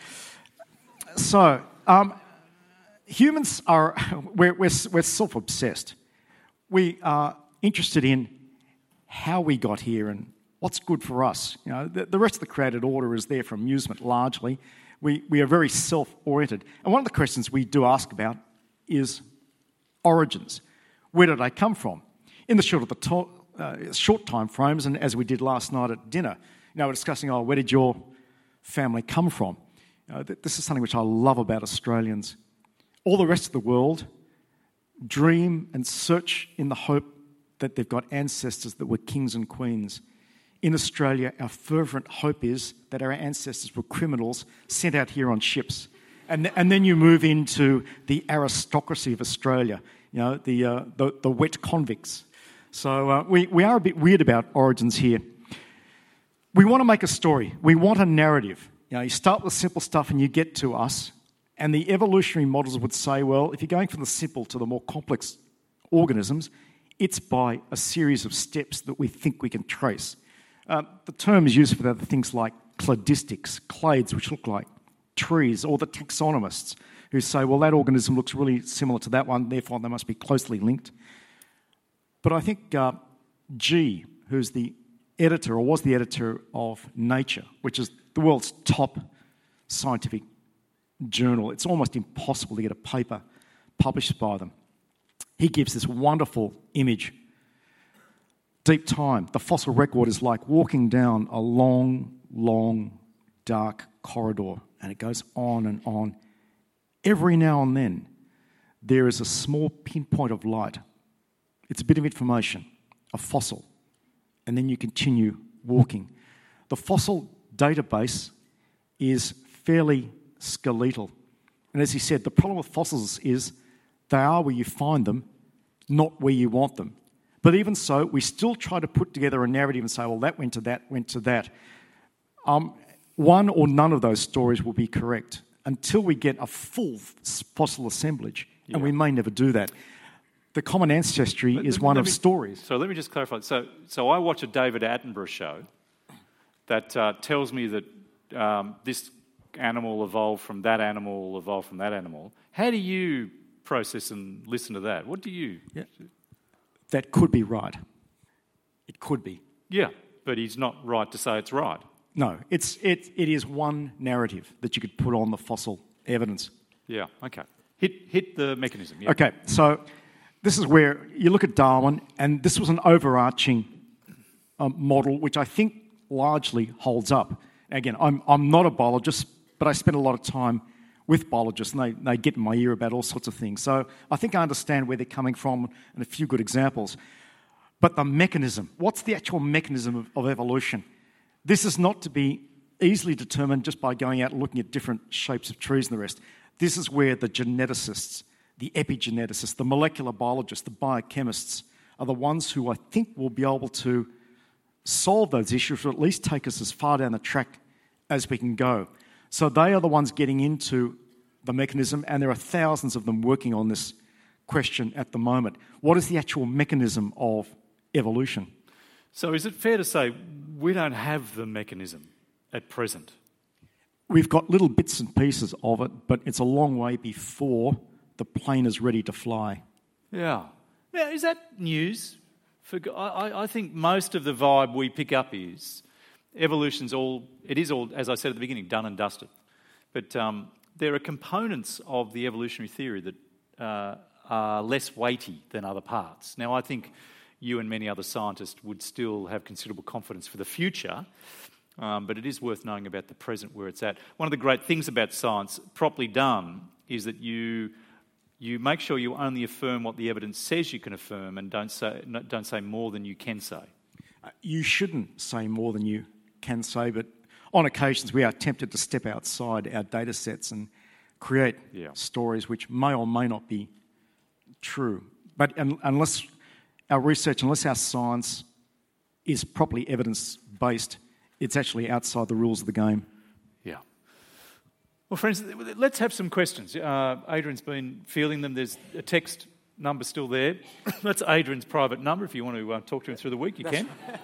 So, um, humans are, we're, we're, we're self-obsessed. We are interested in how we got here and what's good for us. You know, the, the rest of the created order is there for amusement largely. We, we are very self-oriented. And one of the questions we do ask about is origins. Where did I come from? In the short, of the to, uh, short time frames, and as we did last night at dinner, you know, we're discussing, oh, where did your family come from? You know, this is something which I love about Australians. All the rest of the world dream and search in the hope that they've got ancestors that were kings and queens. In Australia, our fervent hope is that our ancestors were criminals sent out here on ships. And, and then you move into the aristocracy of Australia, you know, the, uh, the, the wet convicts. So uh, we, we are a bit weird about origins here. We want to make a story. We want a narrative. You know, you start with simple stuff and you get to us. And the evolutionary models would say, well, if you're going from the simple to the more complex organisms, it's by a series of steps that we think we can trace. Uh, the term is used for other things like cladistics, clades, which look like trees, or the taxonomists who say, well, that organism looks really similar to that one, therefore they must be closely linked. But I think uh, G, who's the editor, or was the editor of Nature, which is the world's top scientific journal, it's almost impossible to get a paper published by them. He gives this wonderful image. Deep time, the fossil record is like walking down a long, long, dark corridor, and it goes on and on. Every now and then, there is a small pinpoint of light. It's a bit of information, a fossil, and then you continue walking. The fossil database is fairly skeletal. And as he said, the problem with fossils is they are where you find them, not where you want them. But even so, we still try to put together a narrative and say, well, that went to that, went to that. Um, one or none of those stories will be correct until we get a full fossil assemblage, yeah. And we may never do that. The common ancestry let, is let, one let of me, stories. So let me just clarify. So, so I watch a David Attenborough show that uh, tells me that um, this animal evolved from that animal, evolved from that animal. How do you process and listen to that? What do you... Yeah. That could be right. It could be. Yeah, but he's not right to say it's right. No, it's it. It is one narrative that you could put on the fossil evidence. Yeah, okay. Hit hit the mechanism. Yeah. Okay, so this is where you look at Darwin, and this was an overarching um, model which I think largely holds up. Again, I'm I'm not a biologist, but I spend a lot of time with biologists, and they, they get in my ear about all sorts of things. So I think I understand where they're coming from and a few good examples. But the mechanism, what's the actual mechanism of, of evolution? This is not to be easily determined just by going out and looking at different shapes of trees and the rest. This is where the geneticists, the epigeneticists, the molecular biologists, the biochemists are the ones who I think will be able to solve those issues, or at least take us as far down the track as we can go. So they are the ones getting into the mechanism, and there are thousands of them working on this question at the moment. What is the actual mechanism of evolution? So is it fair to say we don't have the mechanism at present? We've got little bits and pieces of it, but it's a long way before the plane is ready to fly. Yeah. Now, is that news? For, I, I think most of the vibe we pick up is evolution's all, it is all, as I said at the beginning, done and dusted. But um, there are components of the evolutionary theory that uh, are less weighty than other parts. Now, I think you and many other scientists would still have considerable confidence for the future, um, but it is worth knowing about the present, where it's at. One of the great things about science, properly done, is that you you make sure you only affirm what the evidence says you can affirm, and don't say don't say more than you can say. You shouldn't say more than you can say, but on occasions we are tempted to step outside our data sets and create yeah. stories which may or may not be true. But un- unless our research, unless our science is properly evidence-based, it's actually outside the rules of the game. Yeah. Well, friends, let's have some questions. Uh, Adrian's been fielding them. There's a text number still there. That's Adrian's private number. If you want to uh, talk to him through the week, you can.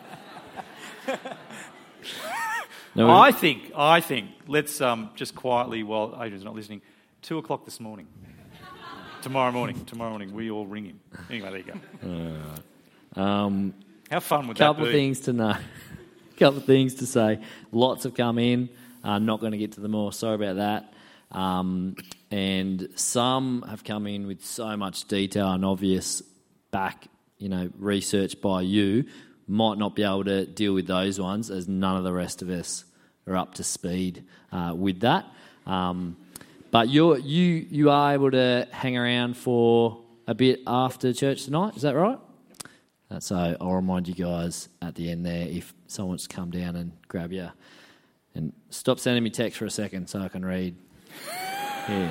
no, I think, I think, let's um, just quietly, while Adrian's not listening, two o'clock this morning. Tomorrow morning, tomorrow morning, we all ring him. Anyway, there you go. Uh, um, How fun would that be? Couple of things to know. Couple of things to say. Lots have come in. Uh, not going to get to them all. Sorry about that. Um, and some have come in with so much detail and obvious back, you know, research by you. Might not be able to deal with those ones, as none of the rest of us are up to speed uh, with that. Um, But you're, you you are able to hang around for a bit after church tonight, is that right? Uh, so I'll remind you guys at the end there if someone wants to come down and grab you. And stop sending me text for a second so I can read. Yeah.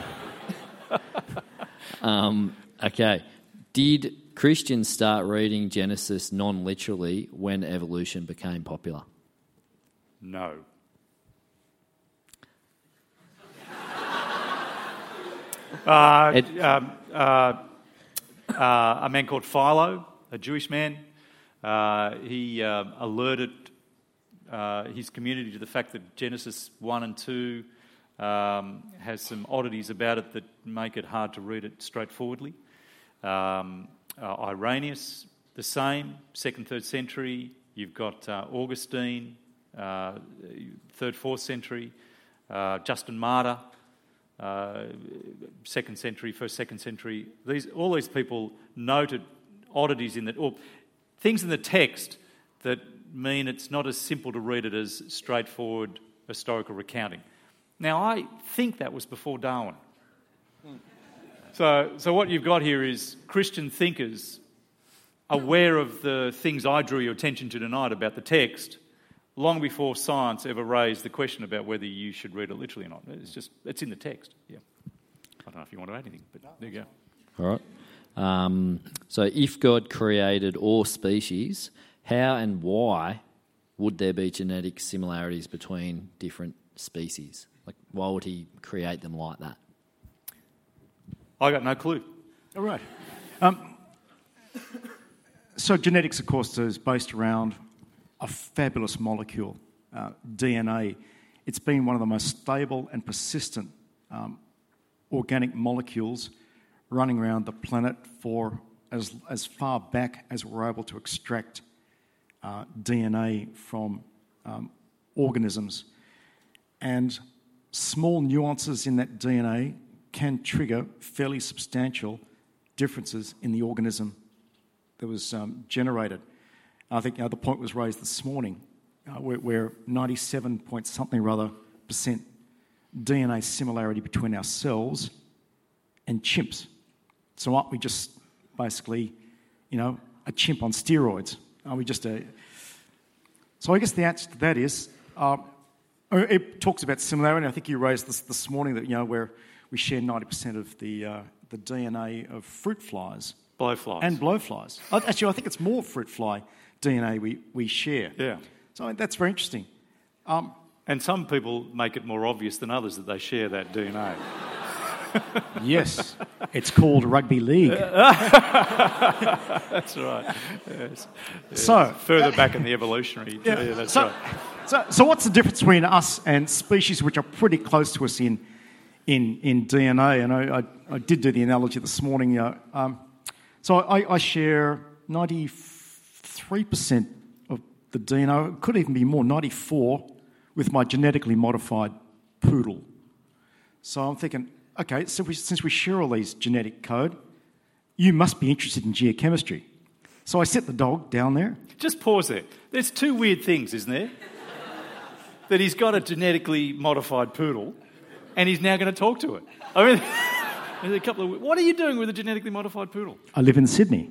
um, okay. Did Christians start reading Genesis non-literally when evolution became popular? No. Uh, it, um, uh, uh, a man called Philo, a Jewish man, uh, he uh, alerted uh, his community to the fact that Genesis one and two um, has some oddities about it that make it hard to read it straightforwardly. Um, uh, Irenaeus, the same, second, third century. You've got uh, Augustine, uh, third, fourth century. Uh, Justin Martyr, Uh, second century, first, second century. These all these people noted oddities in that, or things in the text that mean it's not as simple to read it as straightforward historical recounting. Now, I think that was before Darwin. Hmm. So, so what you've got here is Christian thinkers aware of the things I drew your attention to tonight about the text, long before science ever raised the question about whether you should read it literally or not. It's just, it's in the text, yeah. I don't know if you want to add anything, but there you go. All right. Um, so if God created all species, how and why would there be genetic similarities between different species? Like, why would he create them like that? I got no clue. All right. Um, so genetics, of course, is based around a fabulous molecule, uh, D N A. It's been one of the most stable and persistent um, organic molecules running around the planet for as as far back as we're able to extract uh, D N A from um, organisms. And small nuances in that D N A can trigger fairly substantial differences in the organism that was um, generated. I think you know, the point was raised this morning, uh, where, where ninety-seven point something or other percent D N A similarity between ourselves and chimps. So aren't we just basically, you know, a chimp on steroids? Are we just a... So I guess the answer to that is, uh, it talks about similarity. I think you raised this this morning that, you know, where we share ninety percent of the uh, the D N A of fruit flies. Blowflies. And blowflies. Actually, I think it's more fruit fly D N A we, we share. Yeah. So that's very interesting. Um, And some people make it more obvious than others that they share that D N A. Yes, it's called rugby league. That's right. Yes. Yes. So further back in the evolutionary. Yeah, yeah that's so, right. So, so what's the difference between us and species which are pretty close to us in in, in D N A? And I, I, I did do the analogy this morning. You know, um, so I, I share ninety-three percent of the D N A. It could even be more, ninety-four, with my genetically modified poodle. So I'm thinking, okay, so we, since we share all these genetic code, you must be interested in geochemistry. So I set the dog down there. Just pause there. There's two weird things, isn't there? That he's got a genetically modified poodle and he's now going to talk to it. I mean, there's a couple of... What are you doing with a genetically modified poodle? I live in Sydney.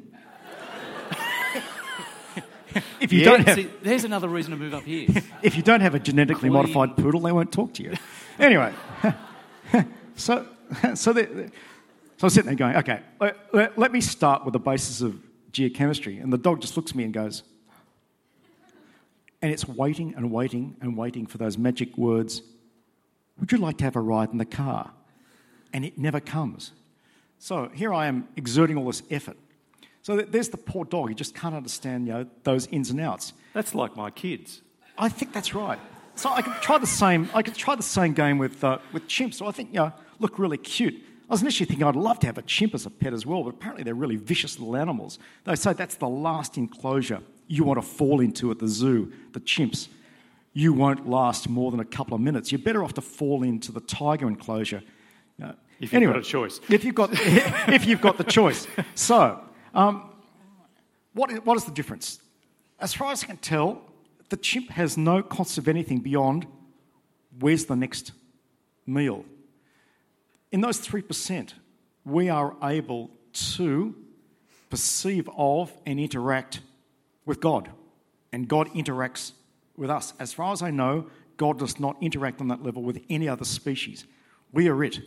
If you yeah, don't have, see, there's another reason to move up here. If you don't have a genetically Clean. modified poodle, they won't talk to you. Anyway, so so, the, so I'm sitting there going, okay, let, let, let me start with the basis of geochemistry. And the dog just looks at me and goes, and it's waiting and waiting and waiting for those magic words, would you like to have a ride in the car? And it never comes. So here I am exerting all this effort. So there's the poor dog. He just can't understand, you know, those ins and outs. That's like my kids. I think that's right. So I could try the same. I could try the same game with uh, with chimps. So I think, you know, look really cute. I was initially thinking I'd love to have a chimp as a pet as well, but apparently they're really vicious little animals. They say that's the last enclosure you want to fall into at the zoo. The chimps, you won't last more than a couple of minutes. You're better off to fall into the tiger enclosure. You know. If you've anyway, got a choice. If you've got if you've got the choice. So. Um, what, is, what is the difference? As far as I can tell, the chimp has no concept of anything beyond where's the next meal. In those three percent, we are able to perceive of and interact with God. And God interacts with us. As far as I know, God does not interact on that level with any other species. We are it.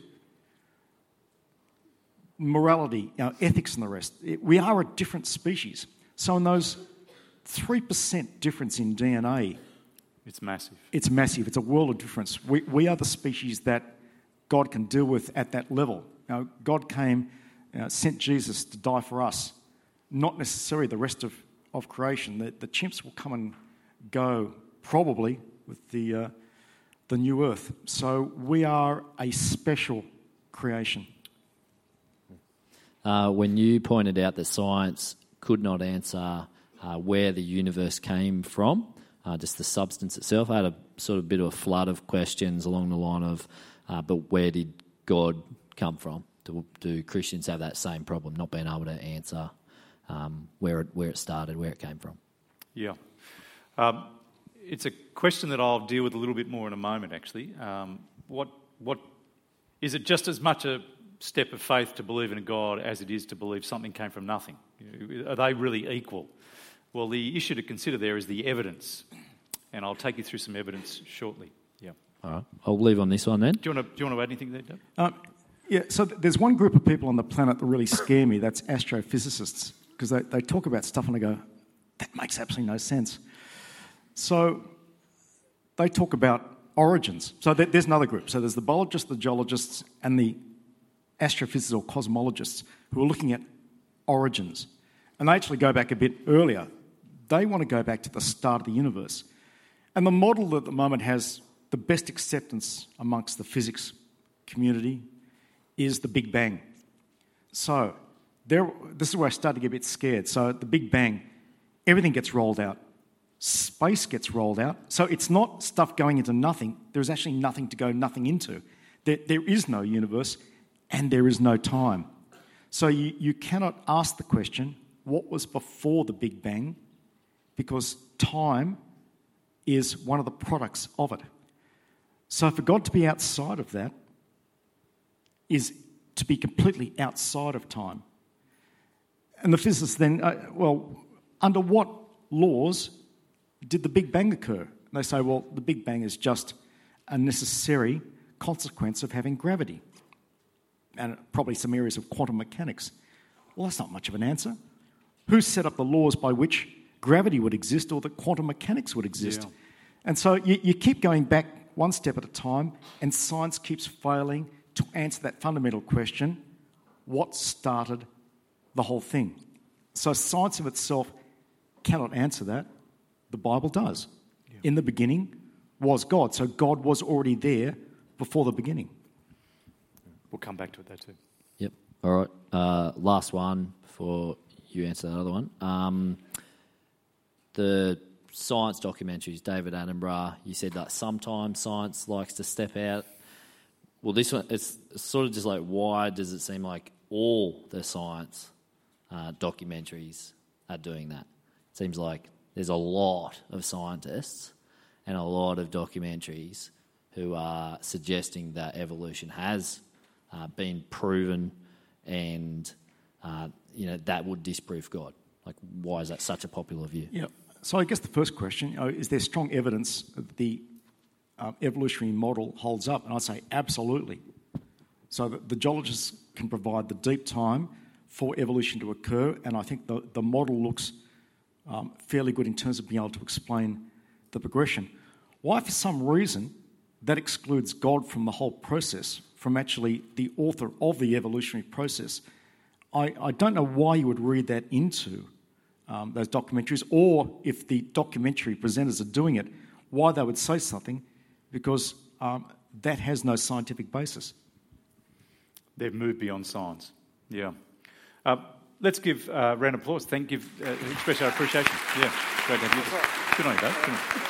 Morality, you know, ethics and the rest. We are a different species. So in those three percent difference in D N A... It's massive. It's massive. It's a world of difference. We, we are the species that God can deal with at that level. You know, God came, you know, sent Jesus to die for us, not necessarily the rest of, of creation. The, the chimps will come and go, probably, with the, uh, the new earth. So we are a special creation. Uh, when you pointed out that science could not answer uh, where the universe came from, uh, just the substance itself, I had a sort of bit of a flood of questions along the line of, uh, but where did God come from? Do, do Christians have that same problem, not being able to answer um, where it, where it started, where it came from? Yeah. Um, it's a question that I'll deal with a little bit more in a moment, actually. Um, what what is it just as much a step of faith to believe in a God as it is to believe something came from nothing? Are they really equal? Well, the issue to consider there is the evidence, and I'll take you through some evidence shortly. Yeah. All right. I'll leave on this one then. Do you want to, do you want to add anything there, Doug? Um, yeah, so th- there's one group of people on the planet that really scare me. That's astrophysicists, because they, they talk about stuff and I go, that makes absolutely no sense. So they talk about origins. So th- there's another group. So there's the biologists, the geologists, and the astrophysicists or cosmologists who are looking at origins. And they actually go back a bit earlier. They want to go back to the start of the universe. And the model that at the moment has the best acceptance amongst the physics community is the Big Bang. So there, this is where I started to get a bit scared. So at the Big Bang, everything gets rolled out. Space gets rolled out. So it's not stuff going into nothing. There's actually nothing to go nothing into. There, there is no universe. And there is no time. So you, you cannot ask the question, what was before the Big Bang? Because time is one of the products of it. So for God to be outside of that is to be completely outside of time. And the physicists then, uh, well, under what laws did the Big Bang occur? And they say, well, the Big Bang is just a necessary consequence of having gravity. And probably some areas of quantum mechanics. Well, that's not much of an answer. Who set up the laws by which gravity would exist or that quantum mechanics would exist? Yeah. And so you, you keep going back one step at a time, and science keeps failing to answer that fundamental question, what started the whole thing? So science of itself cannot answer that. The Bible does. Yeah. In the beginning was God. So God was already there before the beginning. We'll come back to it there too. Yep. All right. Uh, last one before you answer that other one. Um, the science documentaries, David Attenborough, you said that sometimes science likes to step out. Well, this one, it's sort of just like, why does it seem like all the science uh, documentaries are doing that? It seems like there's a lot of scientists and a lot of documentaries who are suggesting that evolution has uh, been proven, and uh, you know that would disprove God. Like, why is that such a popular view? Yeah. So I guess the first question, you know, is there strong evidence that the uh, evolutionary model holds up? And I'd say absolutely. So the, the geologists can provide the deep time for evolution to occur, and I think the, the model looks um, fairly good in terms of being able to explain the progression. Why, for some reason, that excludes God from the whole process, from actually the author of the evolutionary process, I, I don't know why you would read that into um, those documentaries, or if the documentary presenters are doing it, why they would say something, because um, that has no scientific basis. They've moved beyond science. Yeah. Uh, let's give uh, a round of applause. Thank you. Uh, express our appreciation. Yeah. Great to have you. Good on you, Dave. Good on you.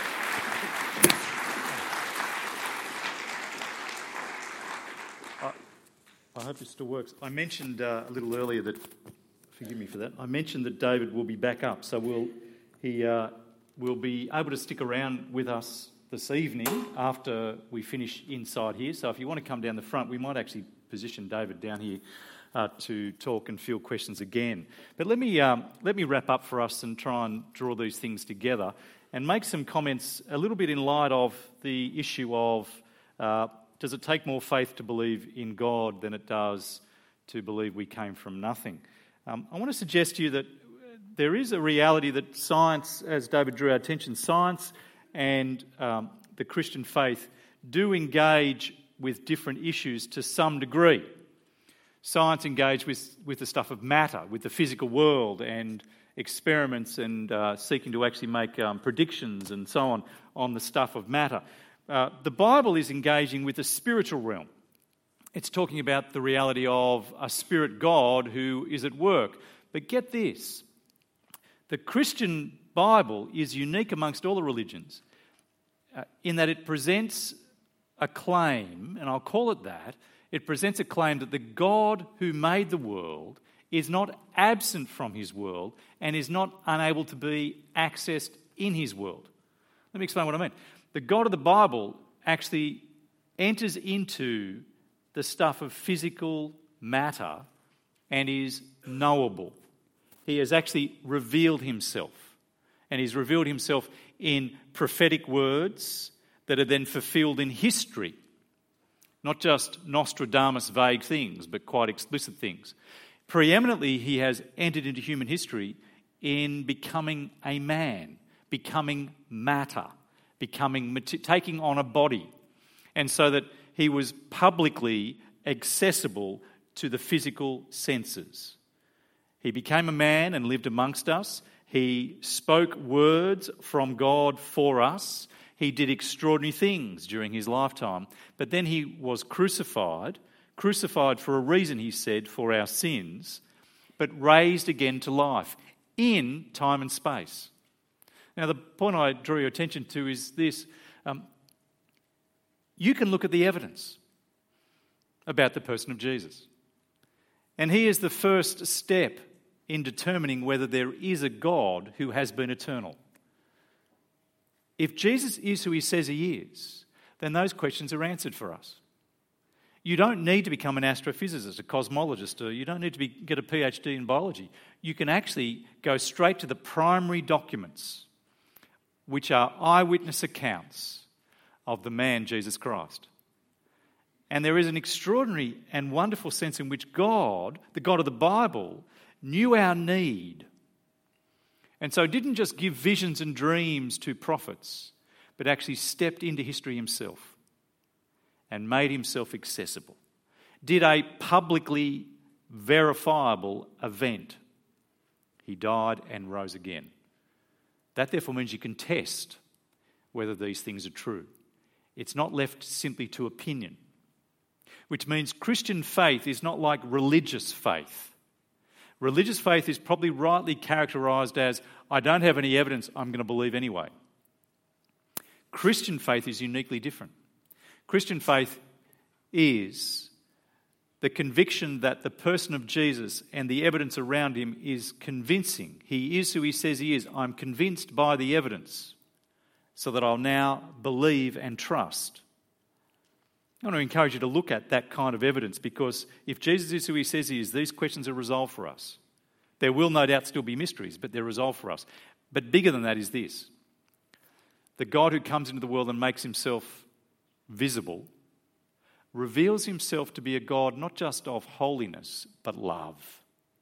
I hope it still works. I mentioned uh, a little earlier that, forgive me for that, I mentioned that David will be back up, so we'll, he uh, will be able to stick around with us this evening after we finish inside here. So if you want to come down the front, we might actually position David down here uh, to talk and field questions again. But let me um, let me wrap up for us and try and draw these things together and make some comments a little bit in light of the issue of uh, does it take more faith to believe in God than it does to believe we came from nothing? Um, I want to suggest to you that there is a reality that science, as David drew our attention, science and um, the Christian faith do engage with different issues to some degree. Science engage with, with the stuff of matter, with the physical world and experiments and uh, seeking to actually make um, predictions and so on on the stuff of matter. Uh, the Bible is engaging with the spiritual realm. It's talking about the reality of a spirit God who is at work. But get this, the Christian Bible is unique amongst all the religions uh, in that it presents a claim, and I'll call it that, it presents a claim that the God who made the world is not absent from his world and is not unable to be accessed in his world. Let me explain what I mean. The God of the Bible actually enters into the stuff of physical matter and is knowable. He has actually revealed himself, and he's revealed himself in prophetic words that are then fulfilled in history. Not just Nostradamus vague things, but quite explicit things. Preeminently, he has entered into human history in becoming a man, becoming matter, becoming, taking on a body, and so that he was publicly accessible to the physical senses. He became a man and lived amongst us. He spoke words from God for us. He did extraordinary things during his lifetime. But then he was crucified, crucified for a reason, he said, for our sins, but raised again to life in time and space. Now, the point I draw your attention to is this. Um, you can look at the evidence about the person of Jesus. And he is the first step in determining whether there is a God who has been eternal. If Jesus is who he says he is, then those questions are answered for us. You don't need to become an astrophysicist, a cosmologist, or you don't need to be, get a PhD in biology. You can actually go straight to the primary documents, which are eyewitness accounts of the man Jesus Christ. And there is an extraordinary and wonderful sense in which God, the God of the Bible, knew our need. And so didn't just give visions and dreams to prophets, but actually stepped into history himself. and made himself accessible, did a publicly verifiable event. He died and rose again. That therefore means you can test whether these things are true. It's not left simply to opinion, which means Christian faith is not like religious faith. Religious faith is probably rightly characterised as, I don't have any evidence, I'm going to believe anyway. Christian faith is uniquely different. Christian faith is the conviction that the person of Jesus and the evidence around him is convincing. He is who he says he is. I'm convinced by the evidence so that I'll now believe and trust. I want to encourage you to look at that kind of evidence, because if Jesus is who he says he is, these questions are resolved for us. There will no doubt still be mysteries, but they're resolved for us. But bigger than that is this: the God who comes into the world and makes himself visible reveals himself to be a God not just of holiness, but love.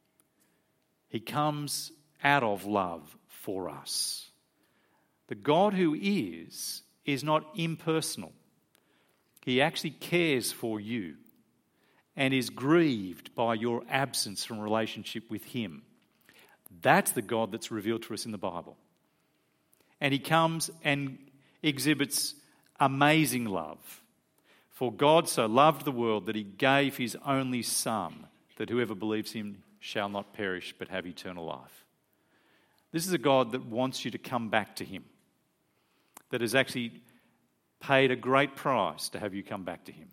He comes out of love for us. The God who is, is not impersonal. He actually cares for you and is grieved by your absence from relationship with him. That's the God that's revealed to us in the Bible. And he comes and exhibits amazing love. For God so loved the world that he gave his only Son, that whoever believes him shall not perish but have eternal life. This is a God that wants you to come back to him, that has actually paid a great price to have you come back to him.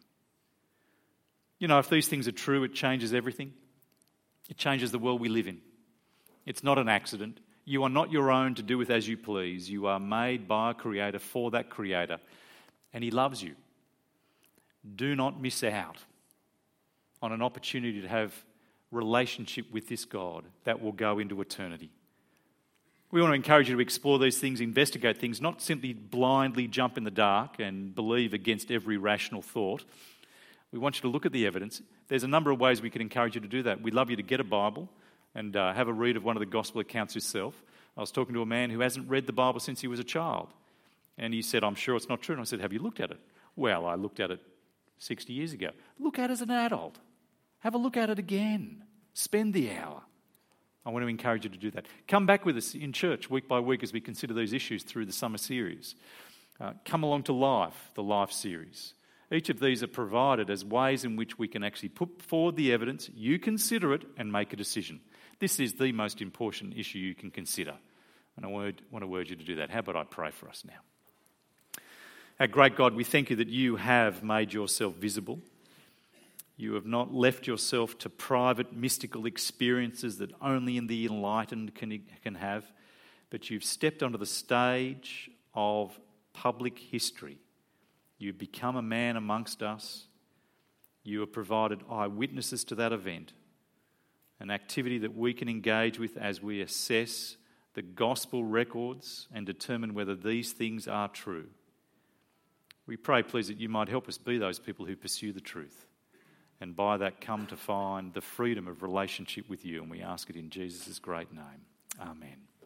You know, if these things are true, it changes everything. It changes the world we live in. It's not an accident. You are not your own to do with as you please. You are made by a creator for that creator, and he loves you. Do not miss out on an opportunity to have relationship with this God that will go into eternity. We want to encourage you to explore these things, investigate things, not simply blindly jump in the dark and believe against every rational thought. We want you to look at the evidence. There's a number of ways we can encourage you to do that. We'd love you to get a Bible and uh, have a read of one of the gospel accounts yourself. I was talking to a man who hasn't read the Bible since he was a child. And he said, I'm sure it's not true. And I said, have you looked at it? Well, I looked at it sixty years ago. Look at it as an adult. Have a look at it again. Spend the hour. I want to encourage you to do that. Come back with us in church week by week as we consider these issues through the summer series. Uh, come along to Life, the Life series. Each of these are provided as ways in which we can actually put forward the evidence, you consider it and make a decision. This is the most important issue you can consider. And I want to urge you to do that. How about I pray for us now? Our great God, we thank you that you have made yourself visible. You have not left yourself to private mystical experiences that only in the enlightened can, can have, but you've stepped onto the stage of public history. You've become a man amongst us. You have provided eyewitnesses to that event, an activity that we can engage with as we assess the gospel records and determine whether these things are true. We pray, please, that you might help us be those people who pursue the truth, and by that come to find the freedom of relationship with you. And we ask it in Jesus' great name. Amen.